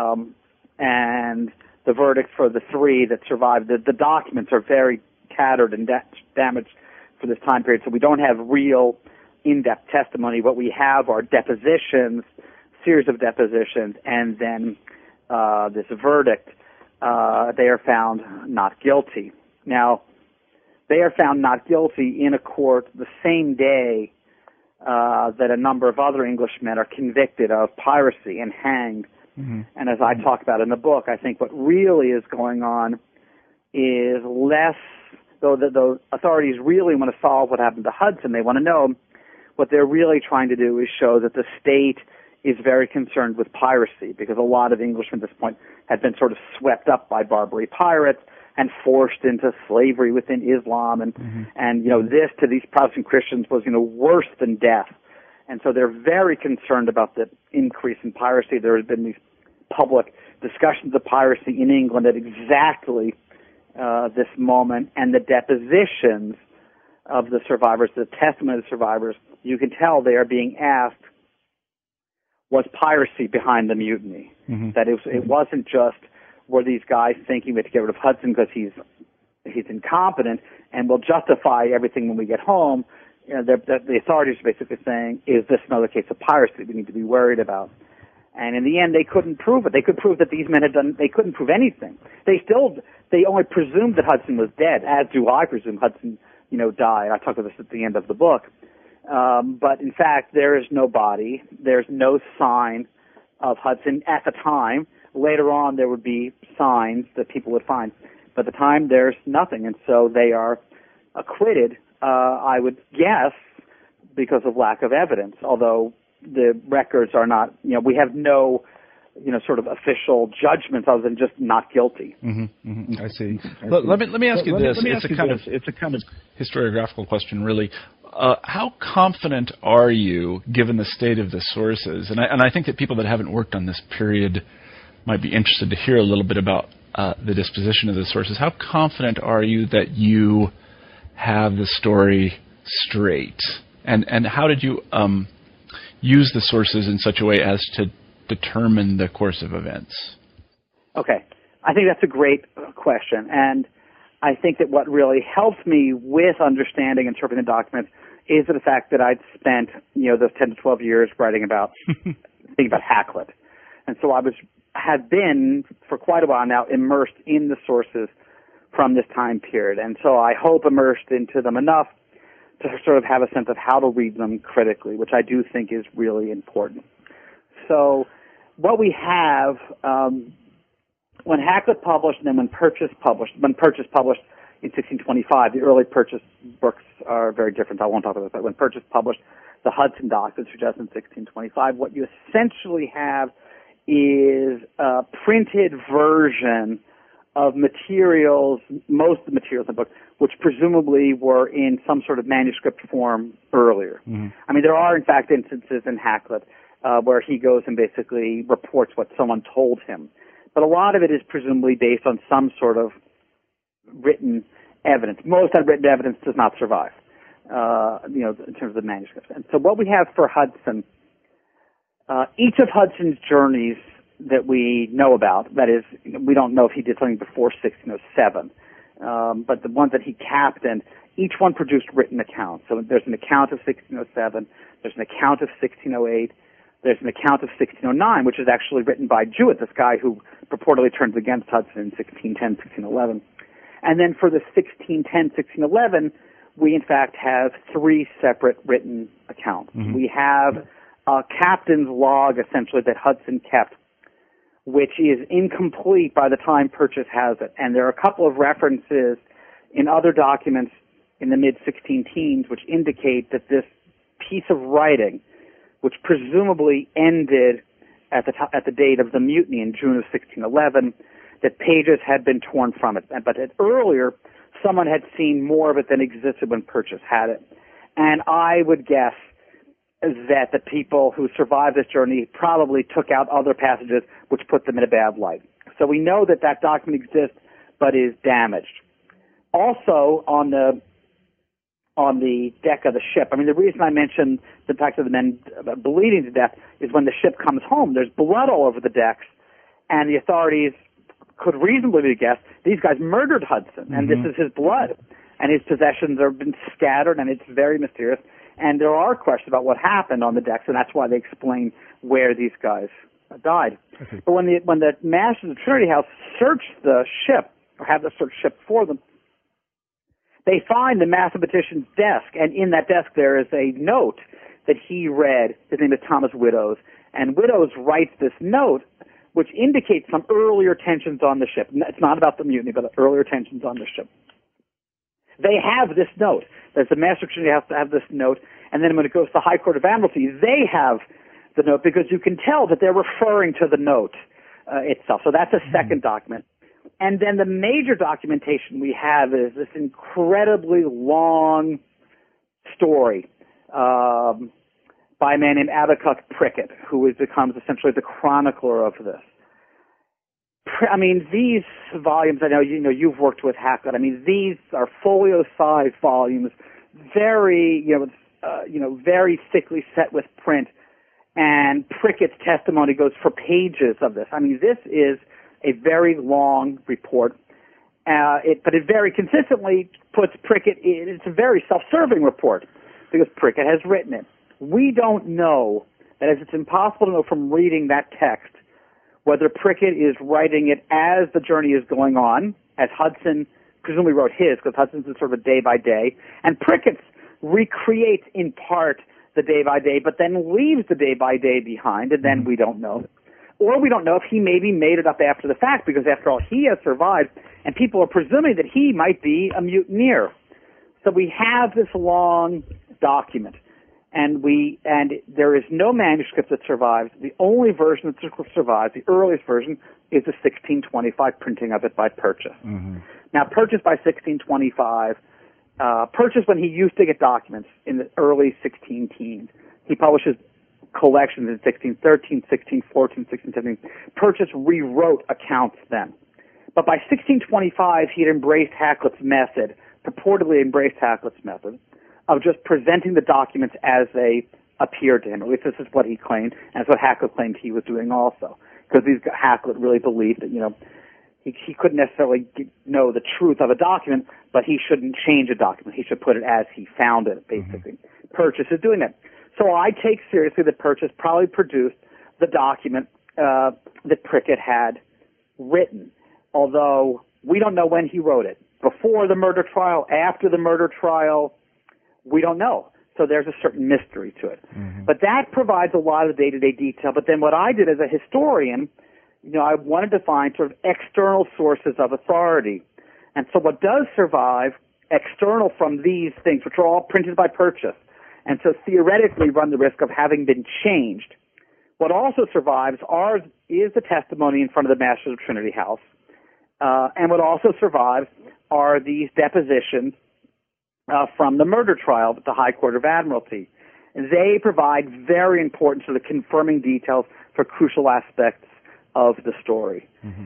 and the verdict for the 3 that survived, the documents are very tattered and damaged for this time period, so we don't have real in-depth testimony. What we have are depositions, series of depositions, and then this verdict. They are found not guilty. Now, they are found not guilty in a court the same day that a number of other Englishmen are convicted of piracy and hanged. And as I talk about in the book, I think what really is going on is less, though the authorities really want to solve what happened to Hudson, they want to know, what they're really trying to do is show that the state is very concerned with piracy, because a lot of Englishmen at this point had been sort of swept up by Barbary pirates and forced into slavery within Islam, and you know, this to these Protestant Christians was, you know, worse than death. And so they're very concerned about the increase in piracy. There have been these public discussions of piracy in England at exactly this moment, and the depositions of the survivors, the testimony of the survivors, you can tell they are being asked, was piracy behind the mutiny? That it wasn't just, were these guys thinking we have to get rid of Hudson because he's incompetent, and we'll justify everything when we get home? The authorities are basically saying, is this another case of piracy we need to be worried about? And in the end, they couldn't prove it. They could prove that these men had done. They couldn't prove anything. They only presumed that Hudson was dead, as do I presume Hudson, died. I talk about this at the end of the book. But in fact, there is no body. There's no sign of Hudson at the time. Later on, there would be signs that people would find. But at the time, there's nothing. And so they are acquitted, I would guess, because of lack of evidence, although the records are not, we have no, sort of official judgments other than just not guilty. Mm-hmm, mm-hmm. I see. Let me ask you this. It's a kind of historiographical question, really. How confident are you, given the state of the sources? And I think that people that haven't worked on this period might be interested to hear a little bit about the disposition of the sources. How confident are you that you have the story straight? And how did you use the sources in such a way as to determine the course of events? Okay. I think that's a great question. And I think that what really helped me with understanding and interpreting the documents is the fact that I'd spent, those 10 to 12 years writing about, thinking about Hakluyt. And so I had been, for quite a while now, immersed in the sources from this time period. And so I hope immersed into them enough to sort of have a sense of how to read them critically, which I do think is really important. So what we have, when Hakluyt published and then when Purchas published in 1625, the early Purchas books are very different. I won't talk about that. When Purchas published the Hudson Documents, which was in 1625, what you essentially have is a printed version of materials, most of the materials in the book, which presumably were in some sort of manuscript form earlier. Mm-hmm. I mean, there are, in fact, instances in Hakluyt where he goes and basically reports what someone told him. But a lot of it is presumably based on some sort of written evidence. Most of that written evidence does not survive, in terms of the manuscripts. And so what we have for Hudson, each of Hudson's journeys that we know about, that is, we don't know if he did something before 1607, but the ones that he captained, each one produced written accounts. So there's an account of 1607, there's an account of 1608, there's an account of 1609, which is actually written by Jewett, this guy who purportedly turns against Hudson in 1610, 1611. And then for the 1610, 1611, we in fact have three separate written accounts. Mm-hmm. We have a captain's log, essentially, that Hudson kept, which is incomplete by the time Purchas has it. And there are a couple of references in other documents in the mid-16 which indicate that this piece of writing, which presumably ended at the date of the mutiny in June of 1611, that pages had been torn from it. But earlier, someone had seen more of it than existed when Purchas had it. And I would guess that the people who survived this journey probably took out other passages which put them in a bad light. So we know that that document exists but is damaged. Also, on the deck of the ship, I mean, the reason I mentioned the fact of the men bleeding to death is when the ship comes home, there's blood all over the decks, and the authorities could reasonably guess these guys murdered Hudson, and this is his blood, and his possessions have been scattered, and it's very mysterious. And there are questions about what happened on the decks, and that's why they explain where these guys died. Okay. But when the masters of Trinity House search the ship, or have the search ship for them, they find the mathematician's desk, and in that desk there is a note that he read. His name is Thomas Widdows, and Widdows writes this note which indicates some earlier tensions on the ship. It's not about the mutiny, but earlier tensions on the ship. They have this note. There's the Master of Trinity has to have this note, and then when it goes to the High Court of Admiralty, they have the note because you can tell that they're referring to the note itself. So that's a second document. And then the major documentation we have is this incredibly long story by a man named Abacuk Prickett, who becomes essentially the chronicler of this. I mean, these volumes, I know you've worked with Hakluyt. I mean, these are folio-sized volumes, very very thickly set with print, and Prickett's testimony goes for pages of this. I mean, this is a very long report. But it very consistently puts Prickett in. It's a very self-serving report because Prickett has written it. We don't know, that is, it's impossible to know from reading that text whether Prickett is writing it as the journey is going on, as Hudson presumably wrote his, because Hudson's is sort of a day-by-day, and Prickett's recreates in part the day-by-day, but then leaves the day-by-day behind, and then we don't know. Or we don't know if he maybe made it up after the fact, because after all, he has survived, and people are presuming that he might be a mutineer. So we have this long document, and there is no manuscript that survives. The only version that survives, the earliest version, is the 1625 printing of it by Purchas. Mm-hmm. Now, Purchas by 1625, Purchas when he used to get documents in the early 16 teens, he publishes collections in 1613, 1614, 1617. Purchas rewrote accounts then. But by 1625, he had embraced Hakluyt's method, purportedly embraced Hakluyt's method, of just presenting the documents as they appeared to him. At least this is what he claimed, and it's what Hakluyt claimed he was doing also. Because Hakluyt really believed that, he couldn't necessarily know the truth of a document, but he shouldn't change a document. He should put it as he found it, basically. Mm-hmm. Purchas is doing that. So I take seriously that Purchas probably produced the document that Prickett had written, although we don't know when he wrote it. Before the murder trial, after the murder trial, we don't know. So there's a certain mystery to it. Mm-hmm. But that provides a lot of day-to-day detail. But then what I did as a historian, I wanted to find sort of external sources of authority. And so what does survive external from these things, which are all printed by Purchas, and so theoretically run the risk of having been changed. What also survives is the testimony in front of the Masters of Trinity House. And what also survives are these depositions from the murder trial at the High Court of Admiralty. They provide very important sort of confirming details for crucial aspects of the story. Mm-hmm.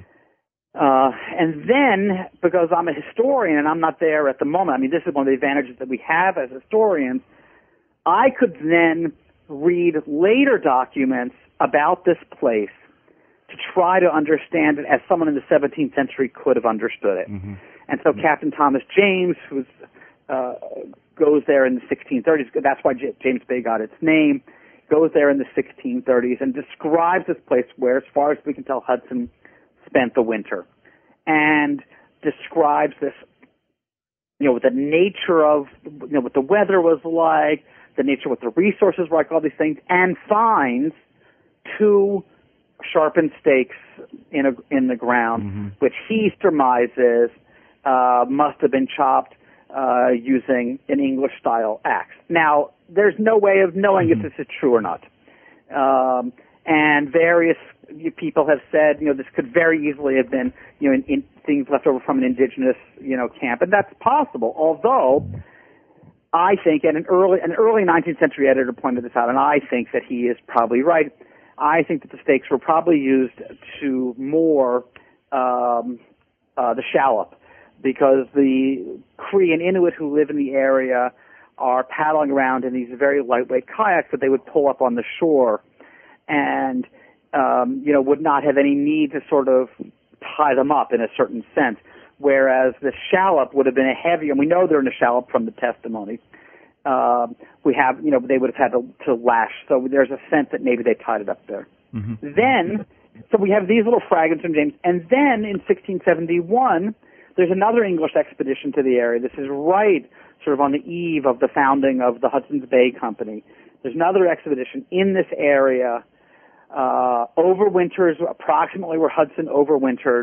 And then, because I'm a historian and I'm not there at the moment, this is one of the advantages that we have as historians, I could then read later documents about this place to try to understand it as someone in the 17th century could have understood it. Mm-hmm. And so Captain Thomas James, who goes there in the 1630s, that's why James Bay got its name, goes there in the 1630s and describes this place where, as far as we can tell, Hudson spent the winter, and describes this, what the nature of, what the weather was like, the nature of what the resources were like, all these things, and finds 2 sharpened stakes in the ground, mm-hmm. which he surmises must have been chopped using an English-style axe. Now, there's no way of knowing mm-hmm. if this is true or not. And various people have said, this could very easily have been, in things left over from an indigenous, camp, and that's possible. Although, I think, and an early 19th century editor pointed this out, and I think that he is probably right. I think that the stakes were probably used to moor the shallop, because the Cree and Inuit who live in the area are paddling around in these very lightweight kayaks that they would pull up on the shore, and would not have any need to sort of tie them up in a certain sense. Whereas the shallop would have been a heavy, and we know they're in a shallop from the testimony. We have, they would have had to lash. So there's a sense that maybe they tied it up there. Mm-hmm. Then, so we have these little fragments from James. And then in 1671, there's another English expedition to the area. This is right sort of on the eve of the founding of the Hudson's Bay Company. There's another expedition in this area, overwinters approximately where Hudson overwintered.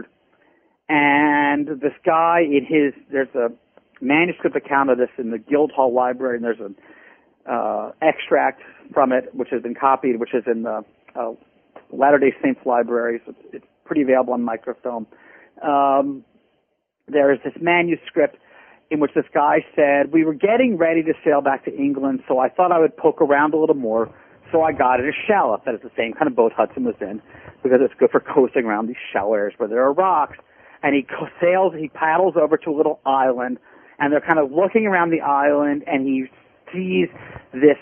And this guy, there's a manuscript account of this in the Guildhall Library, and there's an extract from it, which has been copied, which is in the Latter-day Saints Library, so it's pretty available on microfilm. There is this manuscript in which this guy said, we were getting ready to sail back to England, so I thought I would poke around a little more, so I got in a shallop. That is the same kind of boat Hudson was in, because it's good for coasting around these shallow areas where there are rocks. And he paddles over to a little island, and they're kind of looking around the island, and he sees this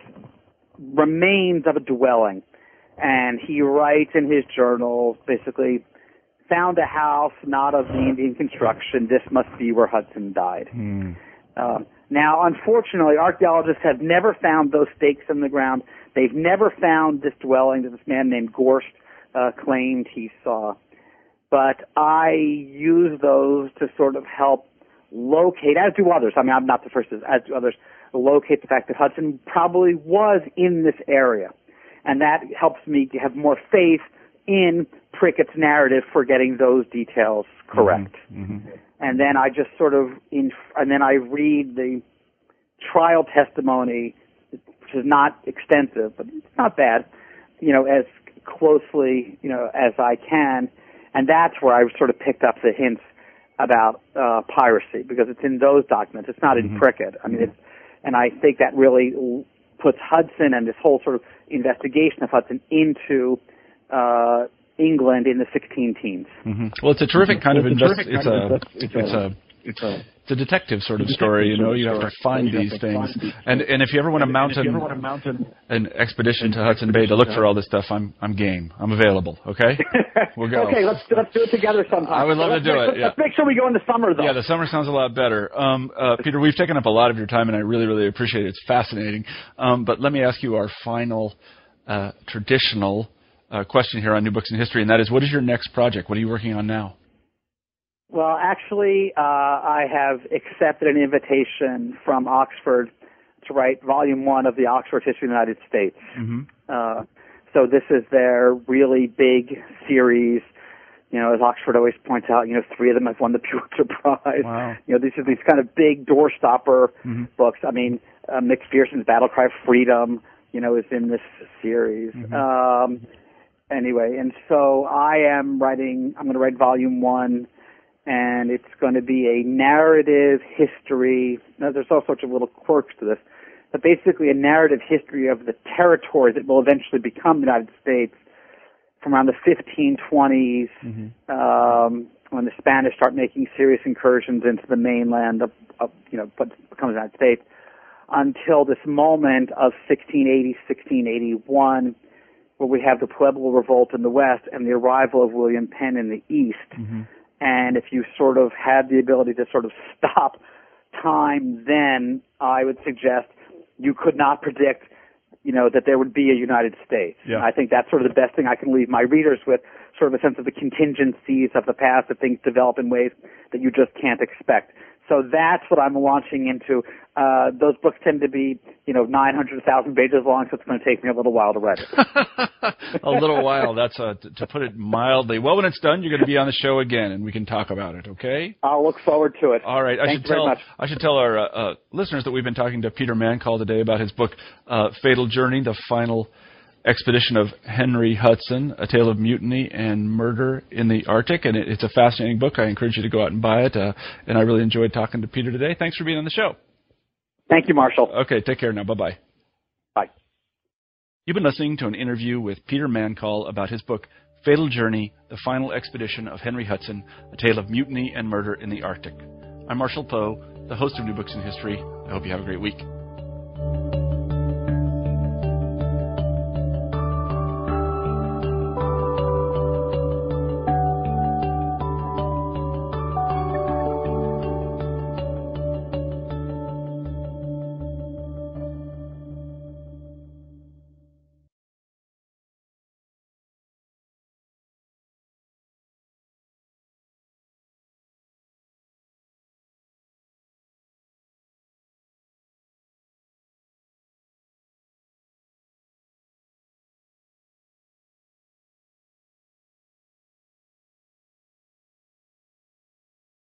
remains of a dwelling. And he writes in his journal, basically found a house not of the Indian construction. This must be where Hudson died. Now, unfortunately, archaeologists have never found those stakes in the ground. They've never found this dwelling that this man named Gorst claimed he saw. But I use those to sort of help locate, as do others, I mean, I'm not the first, as do others, locate the fact that Hudson probably was in this area. And that helps me to have more faith in Prickett's narrative for getting those details correct. And then I just sort of, and then I read the trial testimony, which is not extensive, but it's not bad, as closely, as I can. And that's where I sort of picked up the hints about piracy, because it's in those documents. It's not in Prickett. I mean, and I think that really puts Hudson and this whole sort of investigation of Hudson into England in the 16 teens. Well, it's a terrific kind of it's a detective sort of story. You have to find these things. And if you ever want to mount an expedition to Hudson Bay to look for all this stuff, I'm game. I'm available. Okay, we'll go. Okay, let's do it together sometime. I would love to do it. Yeah. Let's make sure we go in the summer, though. Yeah, the summer sounds a lot better. Peter, we've taken up a lot of your time, and I really, really appreciate it. It's fascinating. But let me ask you our final traditional question here on New Books in History, and that is, what is your next project? What are you working on now? Well, actually, I have accepted an invitation from Oxford to write Volume 1 of the Oxford History of the United States. So this is their really big series. As Oxford always points out, 3 of them have won the Pulitzer Prize. Wow. These are these kind of big doorstopper books. I mean, McPherson's Battle Cry of Freedom, is in this series. Anyway, and so I'm going to write Volume 1, and it's going to be a narrative history. Now, there's all sorts of little quirks to this, but basically a narrative history of the territory that will eventually become the United States from around the 1520s, when the Spanish start making serious incursions into the mainland of what becomes the United States, until this moment of 1680, 1681, where we have the Pueblo Revolt in the West and the arrival of William Penn in the East. And if you sort of had the ability to sort of stop time then, I would suggest you could not predict, that there would be a United States. Yeah. I think that's sort of the best thing I can leave my readers with, sort of a sense of the contingencies of the past, that things develop in ways that you just can't expect. So that's what I'm launching into. Those books tend to be, 900,000 pages long, so it's going to take me a little while to write it. A little while. That's to put it mildly. Well, when it's done, you're going to be on the show again, and we can talk about it. Okay? I'll look forward to it. All right. Thank you very much. I should tell our listeners that we've been talking to Peter Mancall today about his book, Fatal Journey: The Final Expedition of Henry Hudson, A Tale of Mutiny and Murder in the Arctic. And it's a fascinating book. I encourage you to go out and buy it. And I really enjoyed talking to Peter today. Thanks for being on the show. Thank you, Marshall. Okay, take care now. Bye-bye. Bye. You've been listening to an interview with Peter Mancall about his book, Fatal Journey: The Final Expedition of Henry Hudson, A Tale of Mutiny and Murder in the Arctic. I'm Marshall Poe, the host of New Books in History. I hope you have a great week.